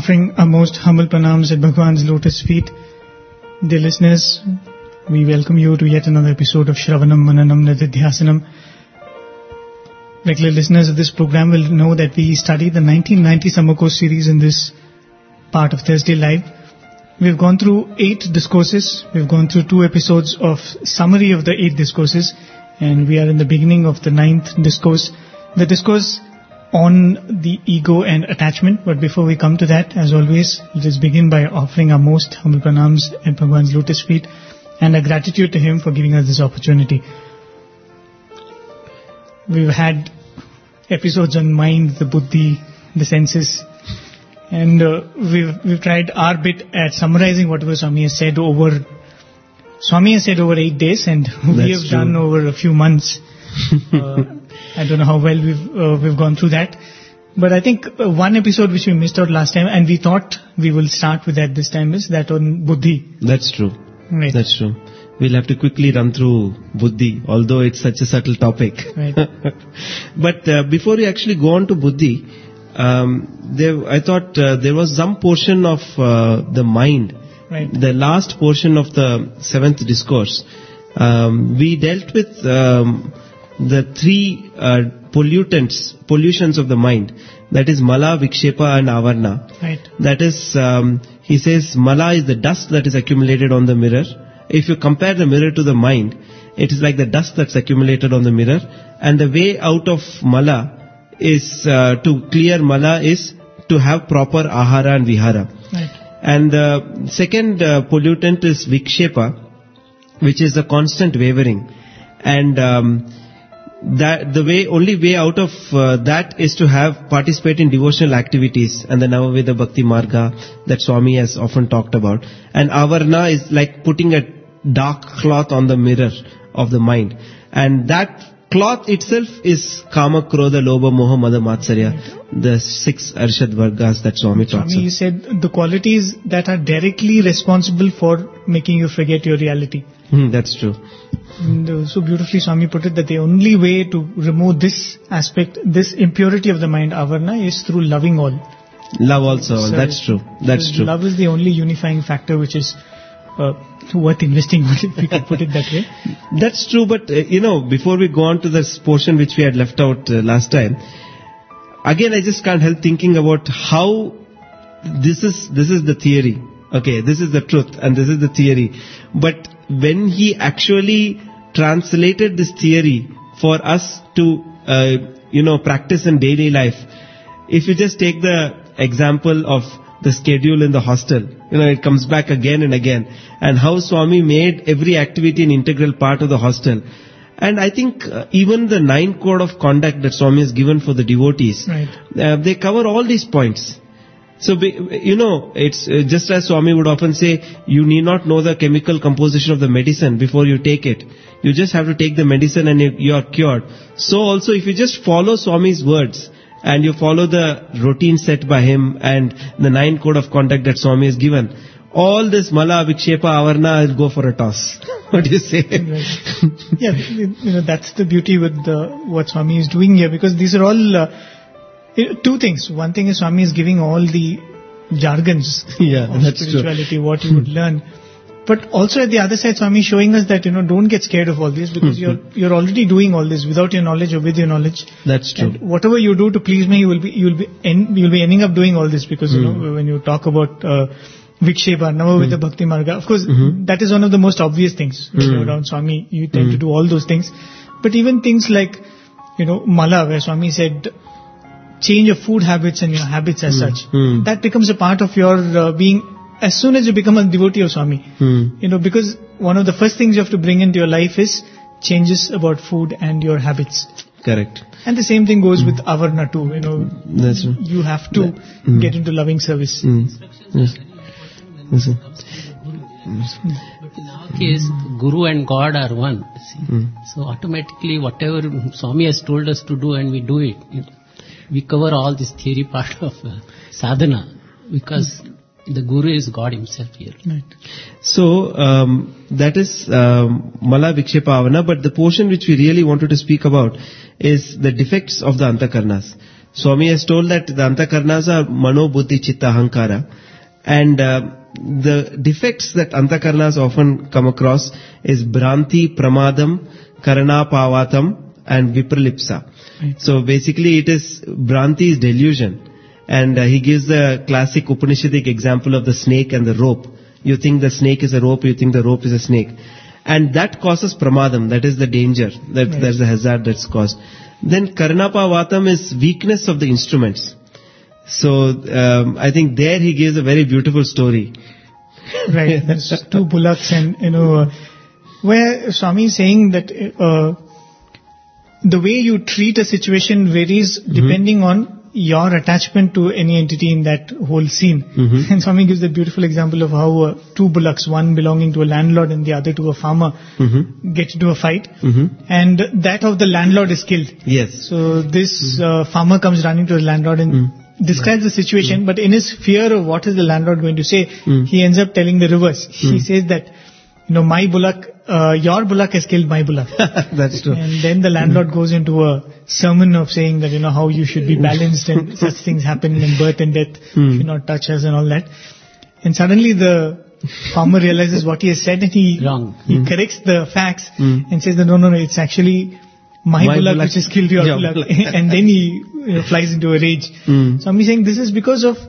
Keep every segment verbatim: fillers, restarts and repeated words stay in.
Offering our most humble pranams at Bhagwan's lotus feet. Dear listeners, we welcome you to yet another episode of Shravanam Mananam Nididhyasanam. Regular listeners of this program will know that we study the nineteen ninety Summer Course series in this part of Thursday Live. We've gone through eight discourses. We've gone through two episodes of summary of the eight discourses. And we are in the beginning of the ninth discourse. The discourse on the ego and attachment. But before we come to that, as always, let us begin by offering our most humble pranams at Bhagwan's lotus feet and our gratitude to him for giving us this opportunity. We've had episodes on mind, the buddhi, the senses, and uh, we've, we've tried our bit at summarizing whatever Swami has said over, Swami has said over eight days and we That's have true. done over a few months. uh, I don't know how well we've uh, we've gone through that. But I think uh, one episode which we missed out last time and we thought we will start with that this time is that on buddhi. That's true. Right. That's true. We'll have to quickly run through buddhi, although it's such a subtle topic. Right. But uh, before we actually go on to buddhi, um, there, I thought uh, there was some portion of uh, the mind, Right. the last portion of the seventh discourse. Um, we dealt with um, the three uh, pollutants, pollutions of the mind. That is mala, vikshepa and avarna. Right. That is, um, he says, mala is the dust that is accumulated on the mirror. If you compare the mirror to the mind, it is like the dust that's accumulated on the mirror. And the way out of mala is, uh, to clear mala is to have proper ahara and vihara. Right. And the second uh, pollutant is vikshepa, which is the constant wavering. And um, that the way, only way out of uh, that is to have participate in devotional activities and the Navaveda Bhakti Marga that Swami has often talked about. And avarna is like putting a dark cloth on the mirror of the mind. And that cloth itself is Kama, Krodha, Lobha, Moha, Mada, Matsarya, the six Arshad Vargas that Swami talks Swami, you about. said the qualities that are directly responsible for making you forget your reality. Hmm, that's true. And uh, so beautifully Swami put it that the only way to remove this aspect, this impurity of the mind, avarna, is through loving all. Love also, So- that's true. That's so true. Love is the only unifying factor which is uh, worth investing, if we could put it that way. That's true, but uh, you know, before we go on to this portion which we had left out uh, last time, again I just can't help thinking about how this is this is the theory. Okay, this is the truth and this is the theory. But when he actually translated this theory for us to, uh, you know, practice in daily life, if you just take the example of the schedule in the hostel, you know, it comes back again and again. And how Swami made every activity an integral part of the hostel. And I think uh, even the nine code of conduct that Swami has given for the devotees, Right. uh, they cover all these points. So, be, you know, it's uh, just as Swami would often say, you need not know the chemical composition of the medicine before you take it. You just have to take the medicine and you, you are cured. So also, if you just follow Swami's words, and you follow the routine set by him and the nine code of conduct that Swami has given, all this mala, vikshepa, avarna will go for a toss. What do you say? Right. Yeah, you know, that's the beauty with the, what Swami is doing here, because these are all uh, two things. One thing is Swami is giving all the jargons Yeah, of that's true. spirituality, what you would learn. But also at the other side, Swami is showing us that, you know, don't get scared of all this, because you're you're already doing all this without your knowledge or with your knowledge. That's true. And whatever you do to please me, you will be you will be en- you'll be ending up doing all this, because you know when you talk about uh, Vikshepa, Navaveda Bhakti Marga, of course that is one of the most obvious things. You know, around Swami, you tend to do all those things. But even things like, you know, Mala, where Swami said, change your food habits and your habits as such. Hmm. That becomes a part of your uh, being as soon as you become a devotee of Swami. Hmm. You know, because one of the first things you have to bring into your life is changes about food and your habits. Correct. And the same thing goes with avarna too. You know, That's true. you have to Mm. get into loving service. Hmm. Yes. Yes, sir. In our case, Guru and God are one. See? Hmm. So automatically whatever Swami has told us to do and we do it. We cover all this theory part of uh, sadhana, because the Guru is God himself here. Right. So, um, that is um, Mala Vikshepa Avana, but the portion which we really wanted to speak about is the defects of the Antakarnas. Swami has told that the antakarnas are mano, buddhi, chitta, ahankara. And uh, the defects that antakarnas often come across is Bhranti, Pramadam, Karana, Pavatam and Vipralipsa. Right. So basically it is, Bhranti is delusion. And uh, he gives the classic Upanishadic example of the snake and the rope. You think the snake is a rope, you think the rope is a snake. And that causes pramadam, that is the danger, that Right. there's a hazard that's caused. Then Karanapa Vatam is weakness of the instruments. So um, I think there he gives a very beautiful story. Right, there's two bullocks, and you know, uh, where Swami is saying that uh, the way you treat a situation varies depending on your attachment to any entity in that whole scene. Mhm. And Swami gives a beautiful example of how uh, two bullocks, one belonging to a landlord and the other to a farmer, Mm-hmm. get into a fight, Mm-hmm. and that of the landlord is killed. Yes. So this uh, farmer comes running to the landlord and Mm. describes the situation, but in his fear of what is the landlord going to say, Mm. he ends up telling the reverse. He Mm. says that, you know, my bullock, uh, your bullock has killed my bullock. That's true. And then the landlord goes into a sermon of saying that, you know, how you should be balanced and such things happen in birth and death, Mm. if you not touch us and all that. And suddenly the farmer realizes what he has said and he, Wrong. he Mm. corrects the facts Mm. and says that no, no, no, it's actually my, My bullock, bullock. which has killed your Your bullock. bullock. And then he you know, flies into a rage. Mm. So I'm saying this is because of,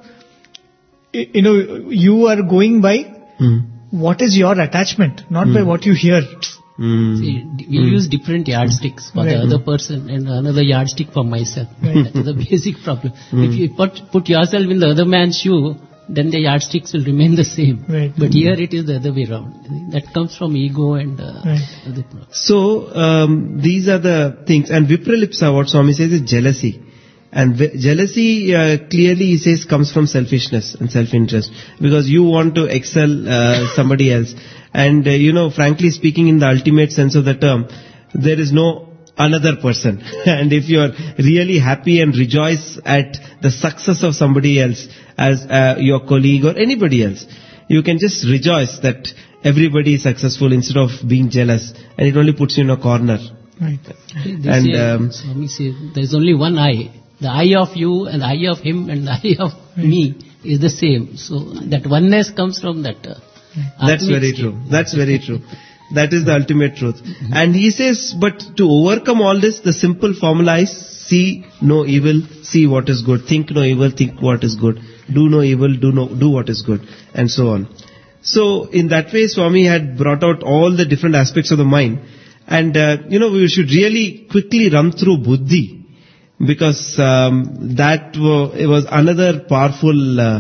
y- you know, you are going by Mm. what is your attachment, not by Mm. what you hear. Mm. See, d- we Mm. use different yardsticks for Right. the other person and another yardstick for myself. Right. That is the basic problem. Mm. If you put, put yourself in the other man's shoe, then the yardsticks will remain the same. Right. But here it is the other way around. That comes from ego and uh, Right. other problems. So um, these are the things. And Vipralipsa, what Swami says, is jealousy. And ve- jealousy, uh, clearly he says, comes from selfishness and self-interest. Because you want to excel uh, somebody else. And, uh, you know, frankly speaking, in the ultimate sense of the term, there is no another person. And if you are really happy and rejoice at the success of somebody else, as uh, your colleague or anybody else, you can just rejoice that everybody is successful instead of being jealous. And it only puts you in a corner. Right. They And, say, um, Swami says, there is only one eye. The eye of you and the eye of him and the eye of me is the same. So that oneness comes from that. Uh, That's Atmic very state. true. That's very true. That is the ultimate truth. And he says, but to overcome all this, the simple formula is see no evil, see what is good. Think no evil, think what is good. Do no evil, do no, do what is good. And so on. So in that way, Swami had brought out all the different aspects of the mind. And, uh, you know, we should really quickly run through buddhi. Because um, that wa- it was another powerful uh,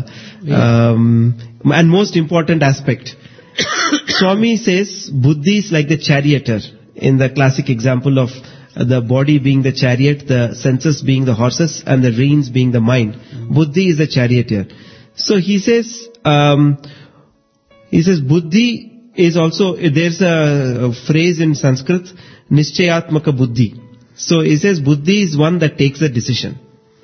um, and most important aspect. Swami says buddhi is like the charioteer in the classic example of uh, the body being the chariot, the senses being the horses, and the reins being the mind. Buddhi is the charioteer. So he says, um, he says buddhi is also, there's a, a phrase in Sanskrit, nischayatmaka buddhi. So he says buddhi is one that takes a decision.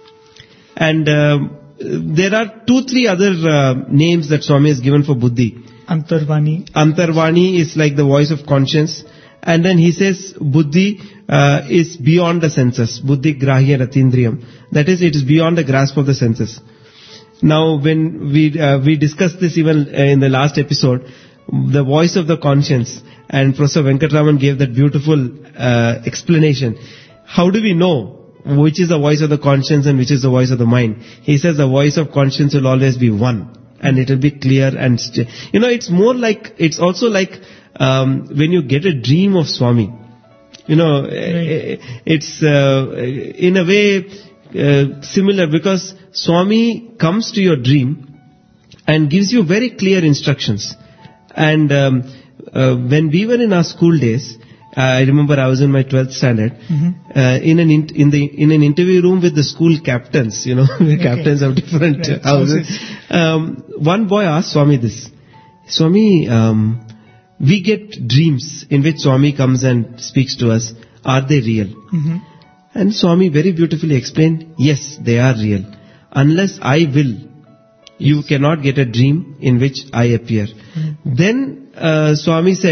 And um, there are two, three other uh, names that Swami has given for buddhi. Antarvani. Antarvani is like the voice of conscience. And then he says buddhi uh, is beyond the senses. Buddhi grahya ratindriyam. That is, it is beyond the grasp of the senses. Now when we uh, we discussed this even uh, in the last episode, the voice of the conscience, and Professor Venkatraman gave that beautiful uh, explanation. How do we know which is the voice of the conscience and which is the voice of the mind? He says the voice of conscience will always be one. And it will be clear and, st- you know, it's more like, it's also like, um, when you get a dream of Swami. You know, Right. it's, uh, in a way, uh, similar because Swami comes to your dream and gives you very clear instructions. And, um, uh, when we were in our school days, uh, I remember I was in my twelfth standard, Mhm. uh, in an in, in the in an interview room with the school captains, you know, the Okay. captains of different Right. houses. Um, one boy asked Swami this, Swami, um, we get dreams in which Swami comes and speaks to us. Are they real? Mhm. And Swami very beautifully explained, yes, they are real. Unless I will, you cannot get a dream in which I appear. Then uh, Swami said,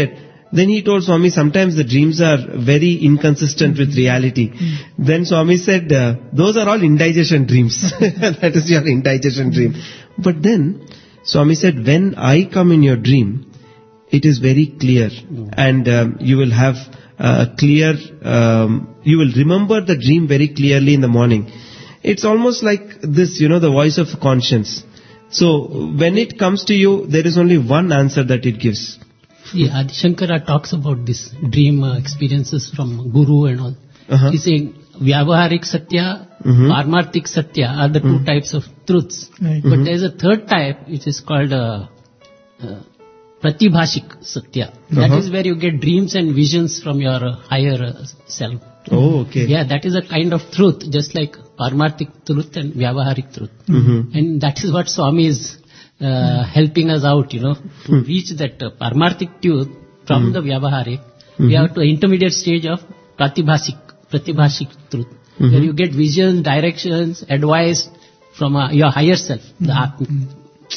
Then he told Swami, sometimes the dreams are very inconsistent with reality. Then Swami said, uh, those are all indigestion dreams. That is your indigestion dream. But then Swami said, when I come in your dream, it is very clear, and um, you will have uh, clear, um, you will remember the dream very clearly in the morning. It's almost like this, you know, the voice of conscience. So when it comes to you, there is only one answer that it gives. See, Adi Shankara talks about this dream uh, experiences from Guru and all. Uh-huh. He's saying Vyavaharik Satya, Mhm. Parmarthik Satya are the two types of truths. Right. But there is a third type which is called uh, uh, Pratibhashik Satya. That Uh-huh. is where you get dreams and visions from your uh, higher uh, self. Oh, okay. Yeah, that is a kind of truth, just like Parmarthik truth and Vyavaharik truth. Mhm. And that is what Swami is uh, helping us out, you know, to reach that uh, Parmarthik truth from the Vyavaharik. We have to intermediate stage of Pratibhashik, Pratibhashik truth, where you get visions, directions, advice from uh, your higher self, the Atma.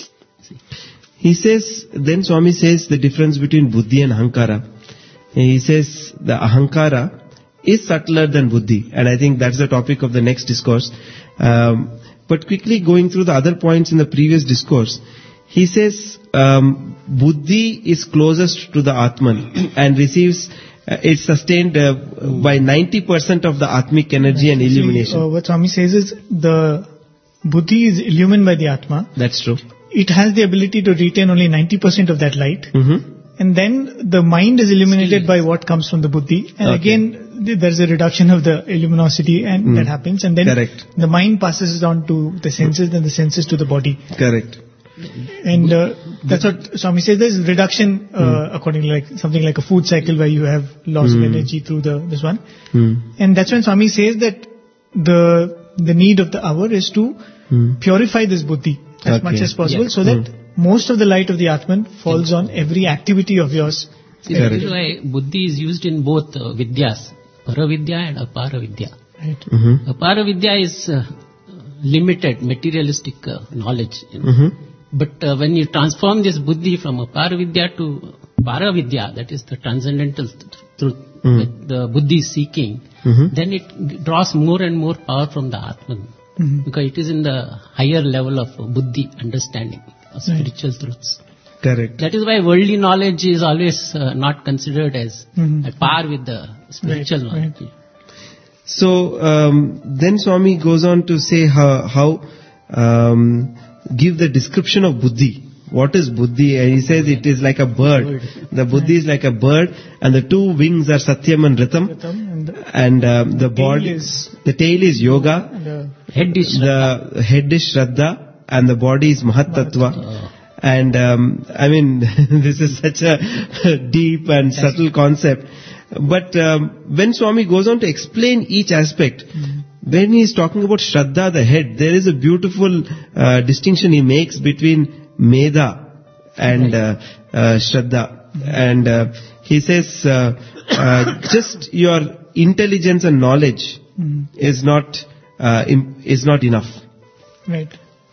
He says, then Swami says the difference between buddhi and ahankara. He says the ahankara is subtler than buddhi, and I think that's the topic of the next discourse. Um, but quickly going through the other points in the previous discourse, he says um, buddhi is closest to the Atman and receives, uh, it's sustained uh, by ninety percent of the Atmic energy and Actually, illumination. uh, what Swami says is the buddhi is illumined by the Atma. That's true. It has the ability to retain only ninety percent of that light. Mm-hmm. And then the mind is illuminated by what comes from the buddhi. And Okay. again, th- there's a reduction of the luminosity and Mm. that happens. And then Correct. the mind passes it on to the senses, then the senses to the body. Correct. And uh, that's what Swami says. There's reduction uh, according to like something like a food cycle where you have loss Mm. of energy through the this one. Mm. And that's when Swami says that the the need of the hour is to Mm. purify this buddhi as Okay. much as possible, Yeah. so that most of the light of the Atman falls on every activity of yours. See, that Correct. is why buddhi is used in both uh, vidyas, Paravidya and Aparavidya. Right. Mm-hmm. Aparavidya is uh, limited, materialistic uh, knowledge. You know. Mm-hmm. But uh, when you transform this buddhi from Aparavidya to Paravidya, that is the transcendental th- truth Mm. that the buddhi is seeking, Mm-hmm. then it g- draws more and more power from the Atman. Mhm. Because it is in the higher level of uh, buddhi, understanding of Right. spiritual truths. Correct. That is why worldly knowledge is always uh, not considered as Mhm. at par with the spiritual Right, knowledge. So um, then Swami goes on to say how, how um, give the description of buddhi. What is buddhi? And he says it is like a bird. Bird. The buddhi is like a bird, and the two wings are Satyam and Ritam, Ritam and the and um, the body is- the tail is yoga, and the Head is Shraddha. the head is Shraddha, and the body is Mahattattva. Uh, And um, I mean, this is such a deep and subtle concept. But um, when Swami goes on to explain each aspect, when he is talking about Shraddha, the head, there is a beautiful uh, distinction he makes between Medha and uh, uh, Shraddha. And uh, he says, uh, uh, just your intelligence and knowledge Mhm. is not uh, im- is not enough. Right.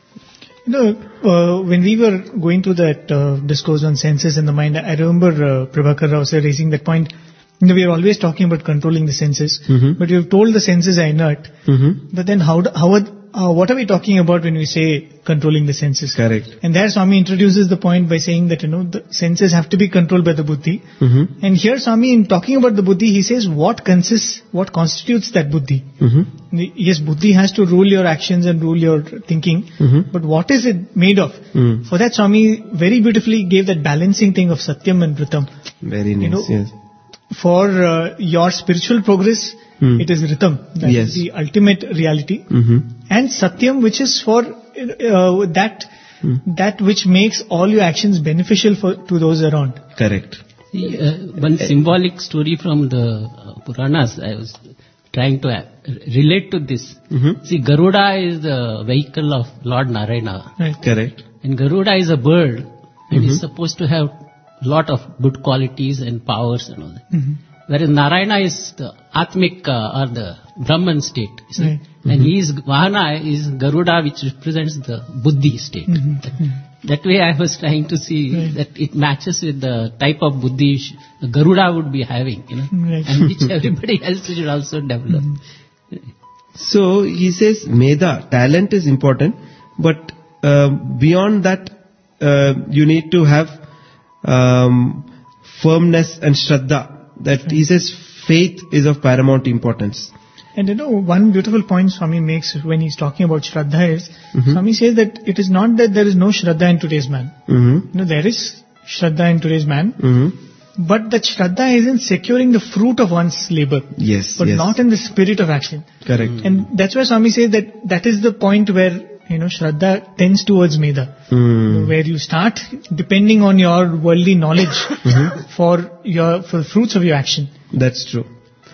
You know, uh, when we were going through that uh, discourse on senses and the mind, I remember uh, Prabhakar Rao sir raising that point. You know, we are always talking about controlling the senses, Mhm. but you've told the senses are inert. Mm-hmm. But then how, do- how are, uh, what are we talking about when we say controlling the senses? Correct. And there Swami introduces the point by saying that, you know, the senses have to be controlled by the buddhi. Mm-hmm. And here Swami, in talking about the buddhi, he says what consists, what constitutes that buddhi. Mm-hmm. Yes, buddhi has to rule your actions and rule your thinking, Mm-hmm. but what is it made of? Mm. For that, Swami very beautifully gave that balancing thing of Satyam and Ritam. Very nice. You know, yes. For uh, your spiritual progress, Hmm. it is Ritam. That Yes. is the ultimate reality. Mm-hmm. And Satyam, which is for uh, that Hmm. that which makes all your actions beneficial for to those around. Correct. See, uh, one symbolic story from the uh, Puranas, I was trying to uh, relate to this. Mm-hmm. See, Garuda is the vehicle of Lord Narayana. Right. Correct. And Garuda is a bird and Mhm. is supposed to have lot of good qualities and powers and all that. Mhm. Whereas Narayana is the Atmic uh, or the Brahman state. You see? Right. And he is, Vahana is Garuda which represents the Buddhi state. Mhm. that way I was trying to see Right. that it matches with the type of buddhi sh- Garuda would be having, you know, Right. and which everybody else should also develop. So he says, Meda, talent is important, but uh, beyond that, uh, you need to have um, firmness and shraddha. That he says, faith is of paramount importance. And you know, one beautiful point Swami makes when he's talking about Shraddha is, Mhm. Swami says that it is not that there is no Shraddha in today's man. Mm-hmm. You know, there is Shraddha in today's man, Mm-hmm. but that Shraddha is in securing the fruit of one's labor, Yes, but yes. not in the spirit of action. Correct. And that's why Swami says that that is the point where, you know, Shraddha tends towards Meda. Mm. Where you start depending on your worldly knowledge for your, for the fruits of your action. That's true.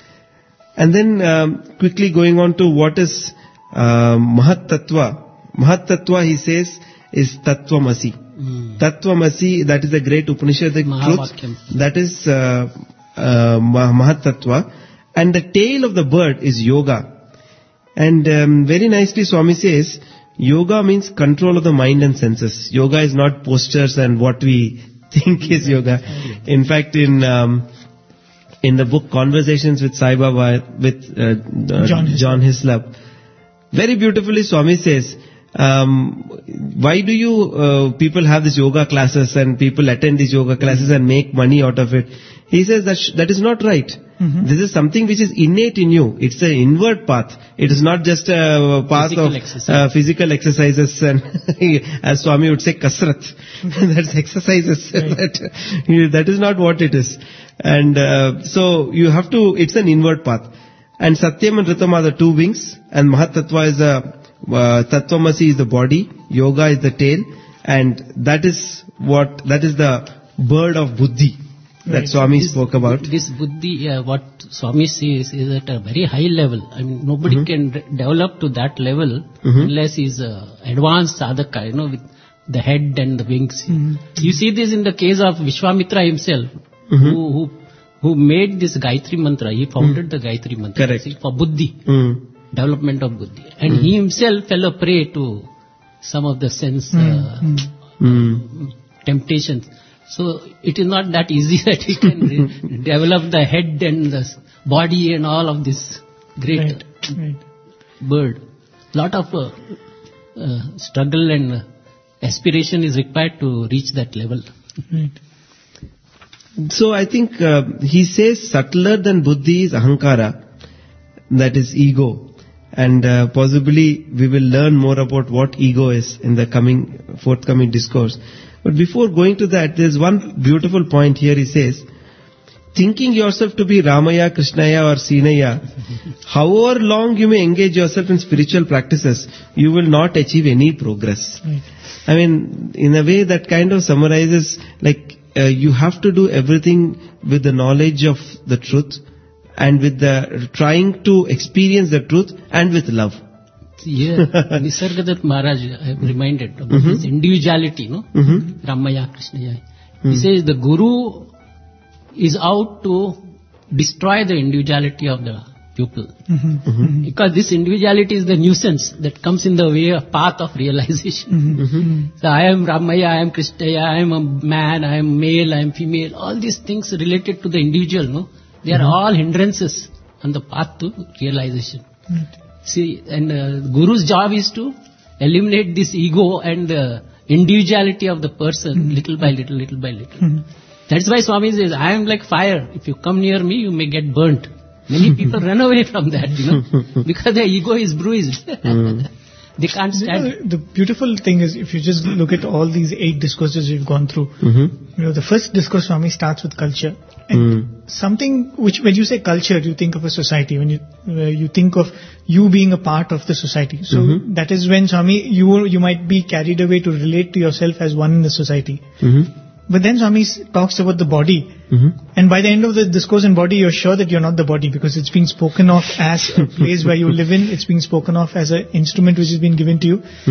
And then um, quickly going on to what is uh, Mahat Tattva. Mahat Tattva, he says, is Tattvamasi. Mm. Tattvamasi, that is the great Upanishadic truth. Mahavakyam. That is uh, uh, Ma- Mahat Tattva. And the tail of the bird is yoga. And um, very nicely Swami says, yoga means control of the mind and senses. Yoga is not postures and what we think is yoga. In fact, in um, in the book Conversations with Sai Baba with uh, uh, John Hislop. John Hislop, very beautifully Swami says, um, why do you uh, people have these yoga classes and people attend these yoga classes and make money out of it? He says that sh- that is not right. Mhm. This is something which is innate in you. It's an inward path. It is not just a path Physical of exercise. uh, physical exercises and as Swami would say, kasrat. That's exercises. Right. that, that is not what it is. And uh, so you have to, it's an inward path. And Satyam and Ritam are the two wings, and Mahat Tattva is the, uh, Tattvamasi is the body, Yoga is the tail, and that is what, that is the bird of Buddhi that Right. Swami spoke about. This buddhi, uh, what Swami says, is at a very high level. I mean, nobody Mhm. can re- develop to that level Mhm. unless he's uh, advanced sadhaka, you know, with the head and the wings. Mhm. You see this in the case of Vishwamitra himself, Mhm. who, who who made this Gayatri Mantra. He founded the Gayatri Mantra. Correct. See, for buddhi, Mm. development of buddhi. And he himself fell a prey to some of the sense uh, Mm. Mm. temptations. So it is not that easy that he can re- develop the head and the s- body and all of this great Right. Right. bird. Lot of uh, uh, struggle and uh, aspiration is required to reach that level. Right. So I think uh, he says subtler than buddhi is ahankara, that is ego. And uh, possibly we will learn more about what ego is in the coming, forthcoming discourse. But before going to that, there's one beautiful point here. He says, thinking yourself to be Ramaya, Krishnaya or Sinaya, however long you may engage yourself in spiritual practices, you will not achieve any progress. Right. I mean, in a way that kind of summarizes, like, uh, you have to do everything with the knowledge of the truth and with the trying to experience the truth and with love. Here, Nisargadatta Maharaj, I am reminded about his individuality, no? Mm-hmm. Ramaya, Krishnaya. He says the Guru is out to destroy the individuality of the pupil. Mhm. Mhm. Because this individuality is the nuisance that comes in the way of path of realization. Mhm. So I am Ramaya, I am Krishnaya, I am a man, I am male, I am female. All these things related to the individual, no? They are all hindrances on the path to realization. Right. See, and uh, Guru's job is to eliminate this ego and the individuality of the person little by little, little by little. Mhm. That's why Swami says, I am like fire. If you come near me, you may get burnt. Many people run away from that, you know, because their ego is bruised. They can't You know, stand. the beautiful thing is, if you just look at all these eight discourses we've gone through, Mm-hmm. you know, the first discourse Swami starts with culture. And Mm. something which, when you say culture, you think of a society. When you uh, you think of you being a part of the society. So Mhm. that is when Swami, you you might be carried away to relate to yourself as one in the society. Mm-hmm. But then Swami s- talks about the body. Mm-hmm. And by the end of the discourse on body, you're sure that you're not the body, because it's being spoken of as a place where you live in. It's being spoken of as an instrument which has been given to you. Mm.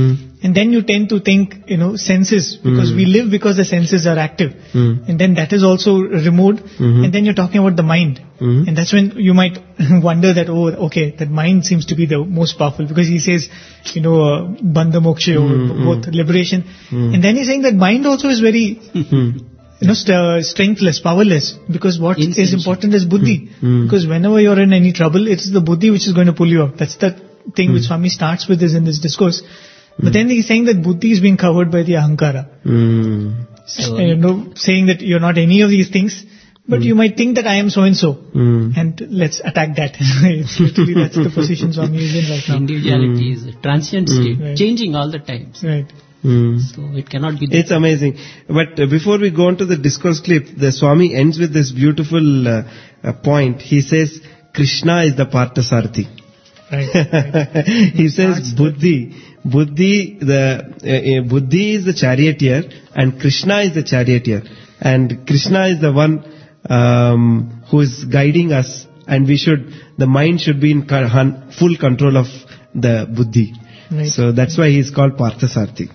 And then you tend to think, you know, senses, because Mm. we live because the senses are active. Mm. And then that is also removed. Mhm. And then you're talking about the mind. Mhm. And that's when you might wonder that, oh, okay, that mind seems to be the most powerful, because he says, you know, uh, bandha moksha, or Mm, both liberation. Mm. And then he's saying that mind also is very, Mm. you know, st- uh, strengthless, powerless, because what is Insentient. important is buddhi. Mm. Because whenever you're in any trouble, it's the buddhi which is going to pull you up. That's the thing which Swami starts with this in this discourse. But then he's saying that buddhi is being covered by the ahankara. Mm. So, And, you know, saying that you're not any of these things, but you might think that I am so and so. Mm. And let's attack that. It's literally that's the position Swami is in right now. individuality is a transient state, Right. changing all the times. Right. Mm. So it cannot be. It's amazing. But uh, before we go on to the discourse clip, the Swami ends with this beautiful uh, uh, point. He says, Krishna is the Parthasarathi. Right. right. He says, Buddhi, Buddhi, the uh, uh, Buddhi is the charioteer, and Krishna is the charioteer, and Krishna is the one um, who is guiding us, and we should, the mind should be in con- hun- full control of the Buddhi. Right. So that's why he is called Parthasarathi.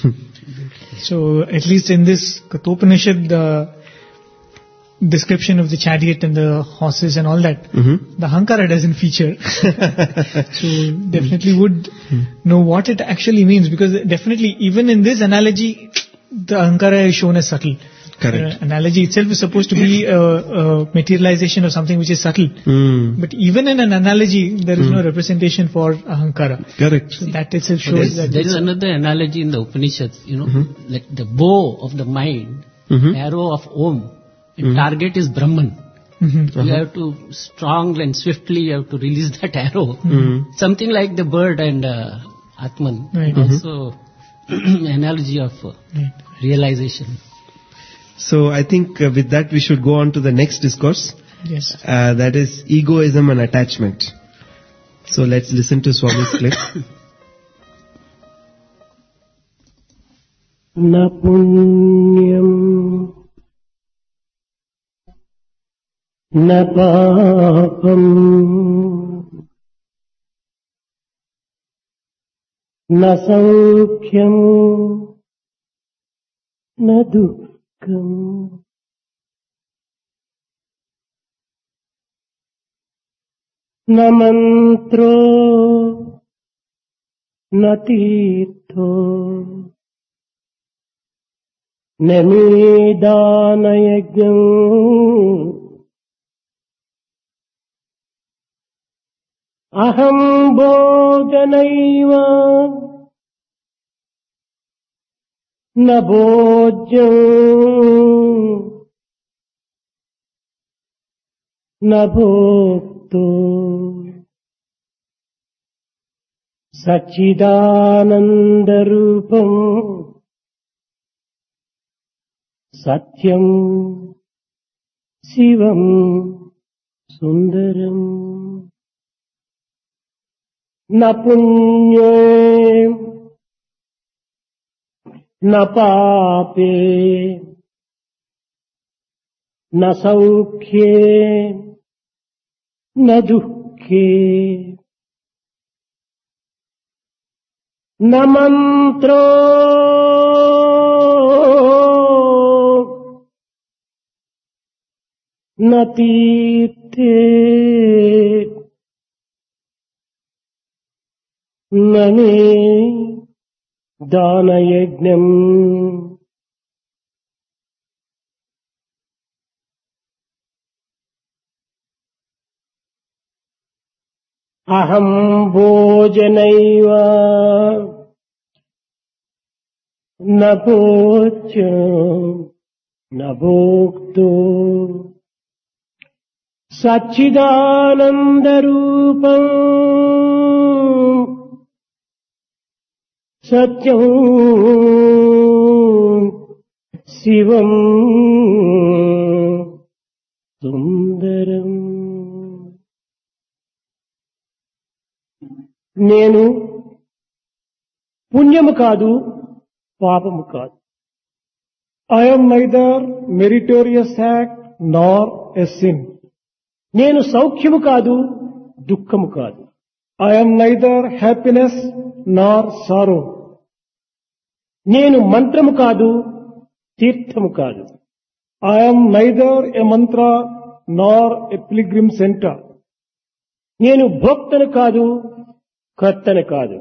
So at least in this Kathopanishad, the description of the chariot and the horses and all that, Mm-hmm. the Ahankara doesn't feature. So definitely would know what it actually means, because definitely even in this analogy, the Ahankara is shown as subtle. Correct. Uh, analogy itself is supposed to be a, a materialization of something which is subtle. Mm. But even in an analogy, there is no representation for Ahankara. Correct. So that itself There shows is, that there is it's- another analogy in the Upanishads, you know, like the bow of the mind, Mhm. arrow of Om, and target is Brahman. Mhm. You have to strongly and swiftly you have to release that arrow. Mm. Something like the bird and uh, Atman. Right. Also analogy of uh, Right. realization. So I think uh, with that we should go on to the next discourse. Yes. Uh, that is egoism and attachment. So let's listen to Swami's clip. न पुण्यम् न पापम् न सौख्यम् न दुःखम् न मन्त्रो न तीर्थो न दानयज्ञम् अहम् भोजनैव न भोज्यम् न भोक्तो सच्चिदानन्दरूपम् सत्यम् शिवम् सुन्दरम् न पुण्ये न पापे न सौख्ये न दुःखे न मन्त्रो न तीर्थे न मे दानयज्ञम् अहम् भोजनैव न भोज्यम् न भोक्तो सच्चिदानन्दरूपम् सत्यम् शिवम् सुन्दरम् నేను పుణ్యము కాదు పాపము కాదు. I am neither meritorious act nor a sin. నేను సౌఖ్యము కాదు దుఃఖము కాదు. I am neither happiness nor sorrow. నేను మంత్రము కాదు, తీర్థము కాదు. I am neither a mantra nor a pilgrim center. నేను భోక్తను కాదు, కర్తను కాదు.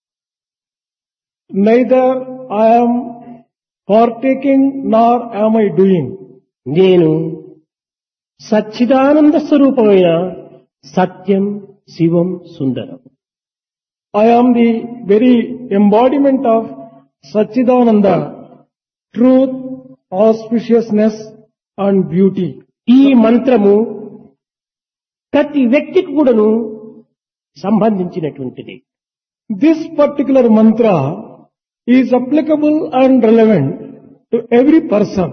Neither I am partaking nor am I doing. నేను సచ్చిదానంద స్వరూపమైన సత్యం, శివం, సుందరం. I am the very embodiment of Satchidananda, truth, auspiciousness and beauty. ఈ మంత్రము ప్రతి వ్యక్తికి కూడాను సంబంధించినటువంటిది. This particular mantra is applicable and relevant to every person.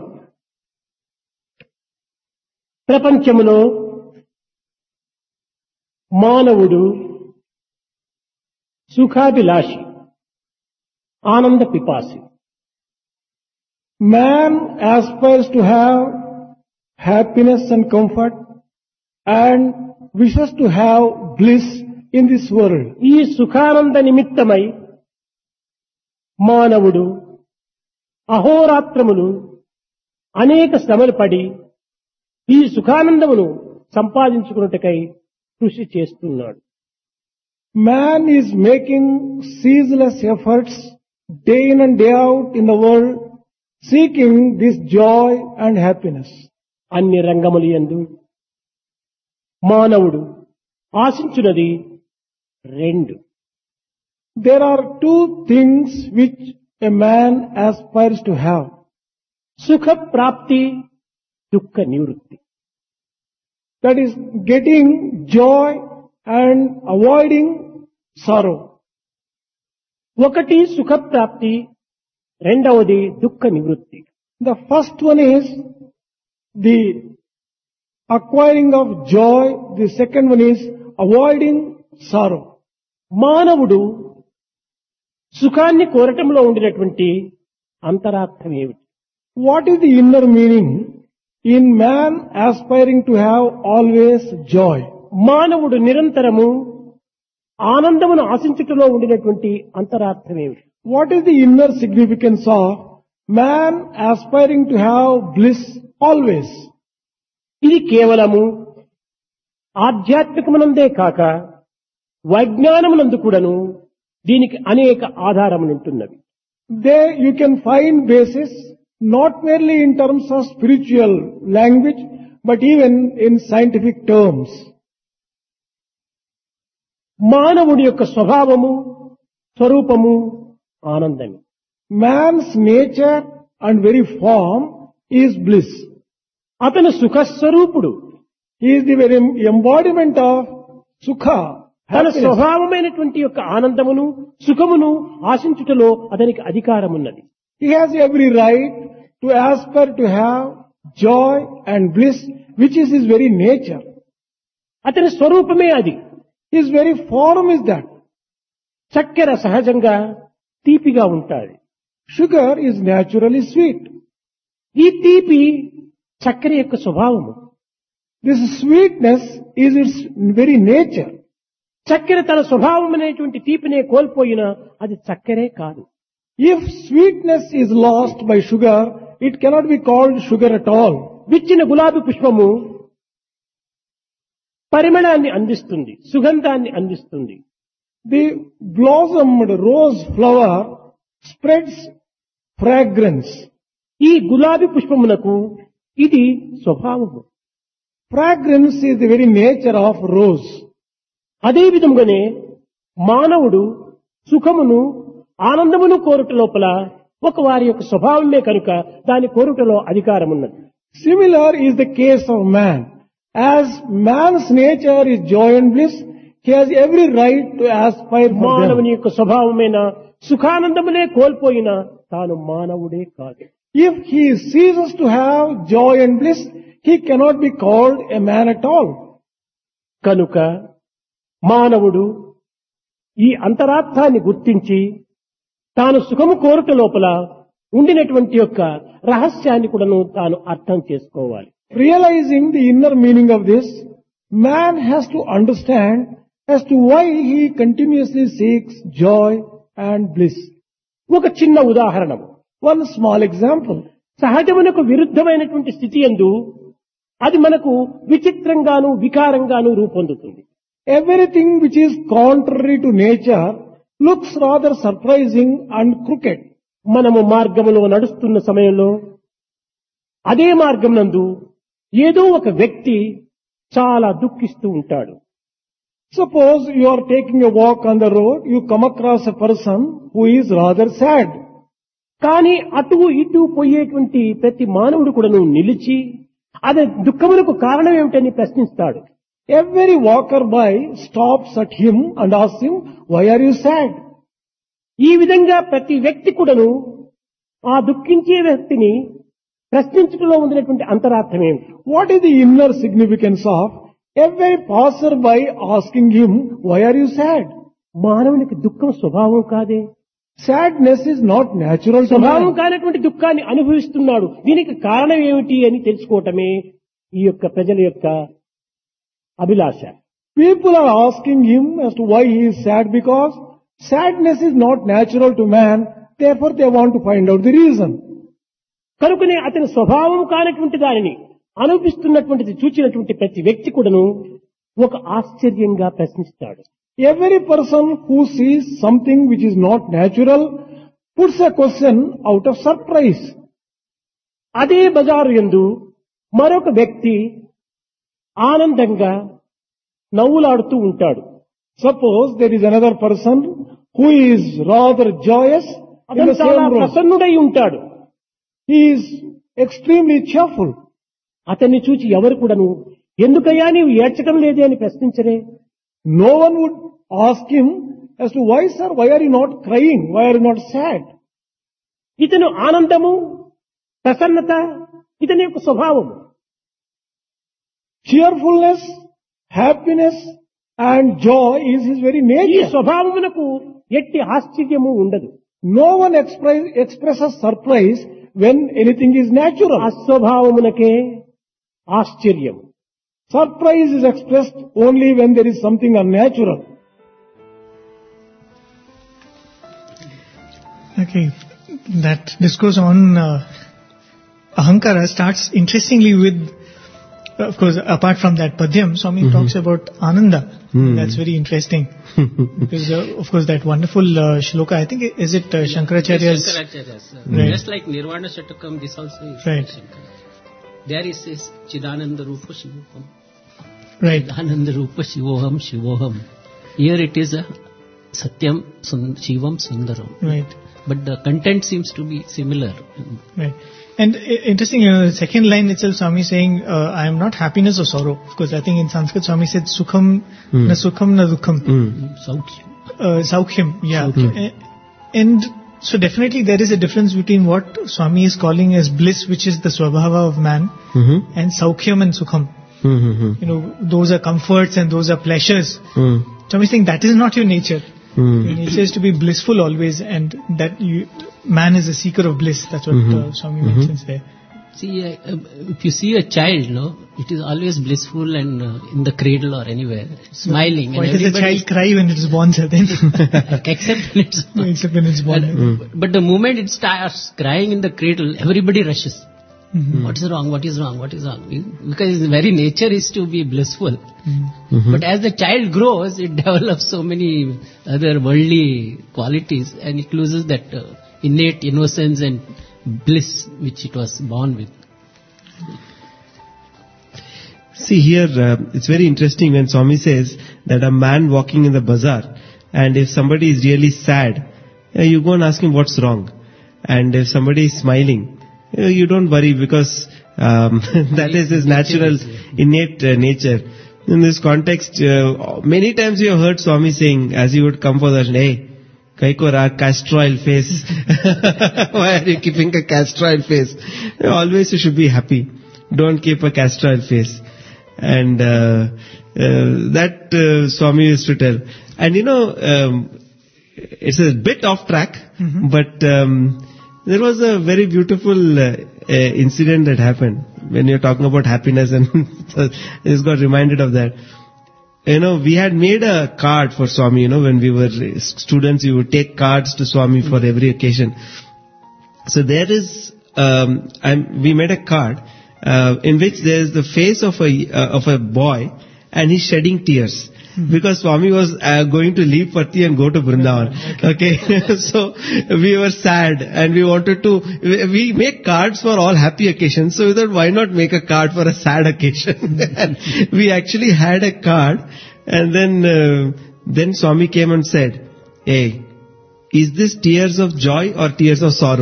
ప్రపంచములో మానవుడు సుఖాభిలాషి, ఆనంద పిపాసి. Man aspires to have happiness and comfort and wishes to have bliss in this world. ఈ సుఖానంద నిమిత్తమై మానవుడు అహోరాత్రములు అనేక శ్రమలు పడి ఈ సుఖానందమును సంపాదించుకున్నట్టుకై కృషి చేస్తున్నాడు. Man is making ceaseless efforts day in and day out in the world, seeking this joy and happiness. అన్ని రంగముల యందు మానవుడు ఆశించున్నది రెండు. There are two things which a man aspires to have. సుఖ ప్రాప్తి, దుఃఖ నివృత్తి. That is getting joy and avoiding sorrow. ఒకటి సుఖ ప్రాప్తి, రెండవది దుఃఖ నివృత్తి. The first one is the acquiring of joy, the second one is avoiding sorrow. మానవుడు సుఖాన్ని కోరటంలో ఉండినటువంటి అంతరార్థం ఏమిటి? What is the inner meaning in man aspiring to have always joy? మానవుడు నిరంతరము ఆనందమును ఆశించుటలో ఉండినటువంటి అంతరార్థం ఏమిటి? What is the inner significance of man aspiring to have bliss always? ఇది కేవలము ఆధ్యాత్మికమునందే కాక వైజ్ఞానమునందు కూడాను దీనికి అనేక ఆధారములుంటున్నవి. There you can find basis not merely in terms of spiritual language but even in scientific terms. మానవుడి యొక్క స్వభావము, స్వరూపము ఆనందమే. Man's nature and very form is bliss. అతను సుఖస్వరూపుడు. He is the very embodiment of sukha. తన స్వభావమైనటువంటి యొక్క ఆనందమును, సుఖమును ఆశించుటలో అతనికి అధికారం ఉన్నది. He has every right to aspire to have joy and bliss, which is his very nature. అతని స్వరూపమే అది. His very form is that. చక్కెర సహజంగా తీపిగా ఉంటాది. Sugar is naturally sweet. ఈ తీపి చక్కెర యొక్క స్వభావము. This sweetness is its very nature. చక్కెర తన స్వభావం అనేటువంటి తీపినే కోల్పోయినా అది చక్కెరే కాదు. If sweetness is lost by sugar, it cannot be called sugar at all. విచ్చిన గులాబీ పుష్పము పరిమళాన్ని అందిస్తుంది, సుగంధాన్ని అందిస్తుంది. The blossomed rose flower spreads fragrance. ఈ గులాబీ పుష్పమునకు ఇది స్వభావము. Fragrance is the very nature of rose. అదే విధంగానే మానవుడు సుఖమును, ఆనందమును కోరుట లోపల ఒక వారి యొక్క స్వభావమే కనుక దాని కోరుటలో అధికారం ఉన్నది. Similar is the case of man. As man's nature is joy and bliss, he has every right to aspire for them. మానవుని యొక్క స్వభావమైన సుఖానందమునే కోల్పోయినా తాను మానవుడే కాదు. If he ceases to have joy and bliss, he cannot be called a man at all. కనుక మానవుడు ఈ అంతరార్థాన్ని గుర్తించి తాను సుఖము కోరుట లోపల ఉండినటువంటి యొక్క రహస్యాన్ని కూడాను తాను అర్థం చేసుకోవాలి. Realizing the inner meaning of this, man has to understand as to why he continuously seeks joy and bliss. ఒక చిన్న ఉదాహరణ. One small example. సహజమునకు విరుద్ధమైనటువంటి స్థితి యందు అది మనకు విచిత్రంగాను వికారంగాను రూపొందుతుంది. Everything which is contrary to nature looks rather surprising and crooked. మనము మార్గములో నడుస్తున్న సమయంలో అదే మార్గం నందు ఏదో ఒక వ్యక్తి చాలా దుఃఖిస్తూ ఉంటాడు. Suppose you are taking a walk on the road, you come across a person who is rather sad. కానీ అటు ఇటు పోయేటువంటి ప్రతి మానవుడు కూడాను నిలిచి అదే దుఃఖములకు కారణం ఏమిటని ప్రశ్నిస్తాడు. Every walker by stops at him and asks him, why are you sad? ఈ విధంగా ప్రతి వ్యక్తి కూడాను ఆ దుఃఖించే వ్యక్తిని ప్రశ్నించడంలో ఉండినటువంటి అంతరార్థం ఏమిటి? What is the inner significance of every passerby asking him, why are you sad? మానవునికి దుఃఖం స్వభావం కాదే. Sadness is not natural to స్వభావం man. కానటువంటి దుఃఖాన్ని అనుభవిస్తున్నాడు. దీనికి కారణం ఏమిటి అని తెలుసుకోవటమే ఈ యొక్క ప్రజల యొక్క అభిలాష. People are asking him as to why he is sad because sadness is not natural to man. Therefore they want to find out the reason. కనుకనే అతని స్వభావం కానటువంటి దానిని అనుభవిస్తున్నటువంటిది చూచినటువంటి ప్రతి వ్యక్తి కూడాను ఒక ఆశ్చర్యంగా ప్రశ్నిస్తాడు. Every person who sees something which is not natural puts a question out of surprise. అదే బజారు యందు మరొక వ్యక్తి ఆనందంగా నవ్వులాడుతూ ఉంటాడు. Suppose there is another person who is rather joyous in అతను the చాలా same road. ప్రసన్నుడై ఉంటాడు. He is extremely cheerful. అతన్ని చూచి ఎవరు కూడాను ఎందుకయ్యా నీవు ఏడ్చడం లేదే అని ప్రశ్నించరే. No one would ask him as to why sir, why are you not crying? Why are you not sad? ఇతను ఆనందము ప్రసన్నత ఇతని యొక్క స్వభావము. Cheerfulness, happiness and joy is his very ఈ nature. స్వభావమునకు ఎట్టి ఆశ్చర్యము ఉండదు. No one express, expresses surprise when anything is natural. అస్వభావమునకే ఆశ్చర్యం. Surprise is expressed only when there is something unnatural. Okay, that discourse on uh, Ahankara starts interestingly with, of course, apart from that Padyam, Swami mm-hmm. talks about Ananda. Mm. That's very interesting. Because, uh, of course, that wonderful uh, shloka, I think, is it uh, Shankaracharya's? Yes, Shankaracharya's. Uh, right. Just like Nirvana Shatakam, this also is right. Shankara. There is this Chidananda Rupa Shivoham. Right. Chidananda Rupa Shivoham Shivoham. Here it is a Satyam Sund- Shivam Sundaram. Right. But the content seems to be similar. Right. And uh, interesting, you know, the second line itself, Swami saying, uh, I am not happiness or sorrow. Of course, I think in Sanskrit, Swami said, Sukham, mm. na Sukham, na Dukkham. Mm. Saukhyam. Uh, Saukhyam, yeah. Saukhyam. Uh, and so definitely there is a difference between what Swami is calling as bliss, which is the swabhava of man, Mm-hmm. and Saukhyam and Sukham. Mm-hmm. You know, those are comforts and those are pleasures. Mm. Swami is saying that is not your nature. Mm. Your nature is to be blissful always, and that you, man is a seeker of bliss. That's what Mm-hmm. uh, Swami Mm-hmm. mentions there. See, uh, if you see a child, no, it is always blissful and uh, in the cradle or anywhere, smiling. Why and does a everybody child cry when it is born, sir? Then? except when it's Except when it's born. And, But the moment it starts crying in the cradle, everybody rushes. Mm-hmm. What is wrong? What is wrong? What is wrong? Because its very nature is to be blissful. Mm-hmm. But as the child grows, it develops so many other worldly qualities, and it loses that uh, innate innocence and bliss which it was born with. See here, uh, it's very interesting when Swami says that a man walking in the bazaar, and if somebody is really sad, uh, you go and ask him what's wrong. And if somebody is smiling, uh, you don't worry because um, that is his natural, innate uh, nature. In this context, uh, many times you have heard Swami saying, as he would come for the, hey, Kaiko ra castor oil face. Why are you keeping a castor oil face? Always you should be happy. Don't keep a castor oil face. And uh, uh, that uh, Swami used to tell. And you know, um, it's a bit off track, mm-hmm. but um, there was a very beautiful uh, uh, incident that happened when you're talking about happiness, and I just got reminded of that. you know, we had made a card for Swami, you know, when we were students, we would take cards to Swami for every occasion. So there is, um, I'm, we made a card, uh, in which there is the face of a, uh, of a boy and he's shedding tears. Because Swami was uh, going to leave Patti and go to Vrindavan. Okay. So we were sad and we wanted to, we make cards for all happy occasions. So we thought, why not make a card for a sad occasion? And we actually had a card, and then, uh, then Swami came and said, hey, is this tears of joy or tears of sorrow?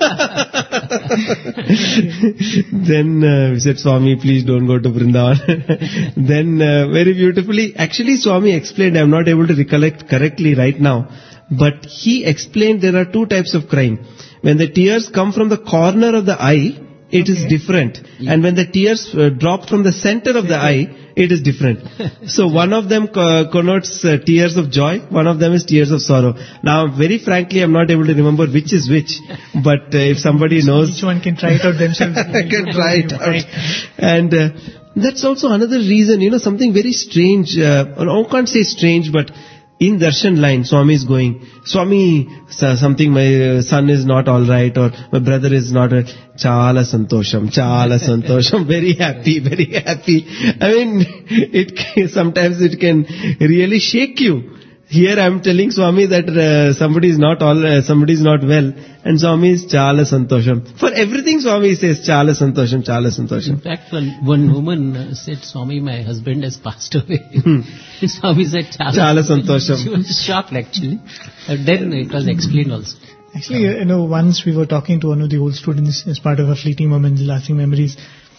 Then uh, we said, Swami, please don't go to Vrindavan. Then uh, very beautifully, actually Swami explained, I'm not able to recollect correctly right now, but he explained there are two types of crying. When the tears come from the corner of the eye, it okay. is different. Yeah. And when the tears uh, drop from the center of the eye, it is different. So one of them co- connotes uh, tears of joy, one of them is tears of sorrow. Now, very frankly, I'm not able to remember which is which, but uh, if somebody knows... Each one can try it out themselves. I can try it out. And uh, that's also another reason, you know, something very strange, uh, I can't say strange, but in darshan line, Swami is going, Swami, something, my son is not alright, or my brother is not, chala santosham, chala santosham, very happy, very happy. I mean, it can, sometimes it can really shake you. Here I am telling Swami that uh, somebody is not all, uh, somebody is not well, and Swami is chala santosham. For everything Swami says chala santosham, chala santosham. In fact, one, one woman uh, said, Swami, my husband has passed away. Swami said chala, chala santosham. She was shocked actually. But then it was explained also. Actually, you know, once we were talking to one of the old students as part of a fleeting moments, lasting memories.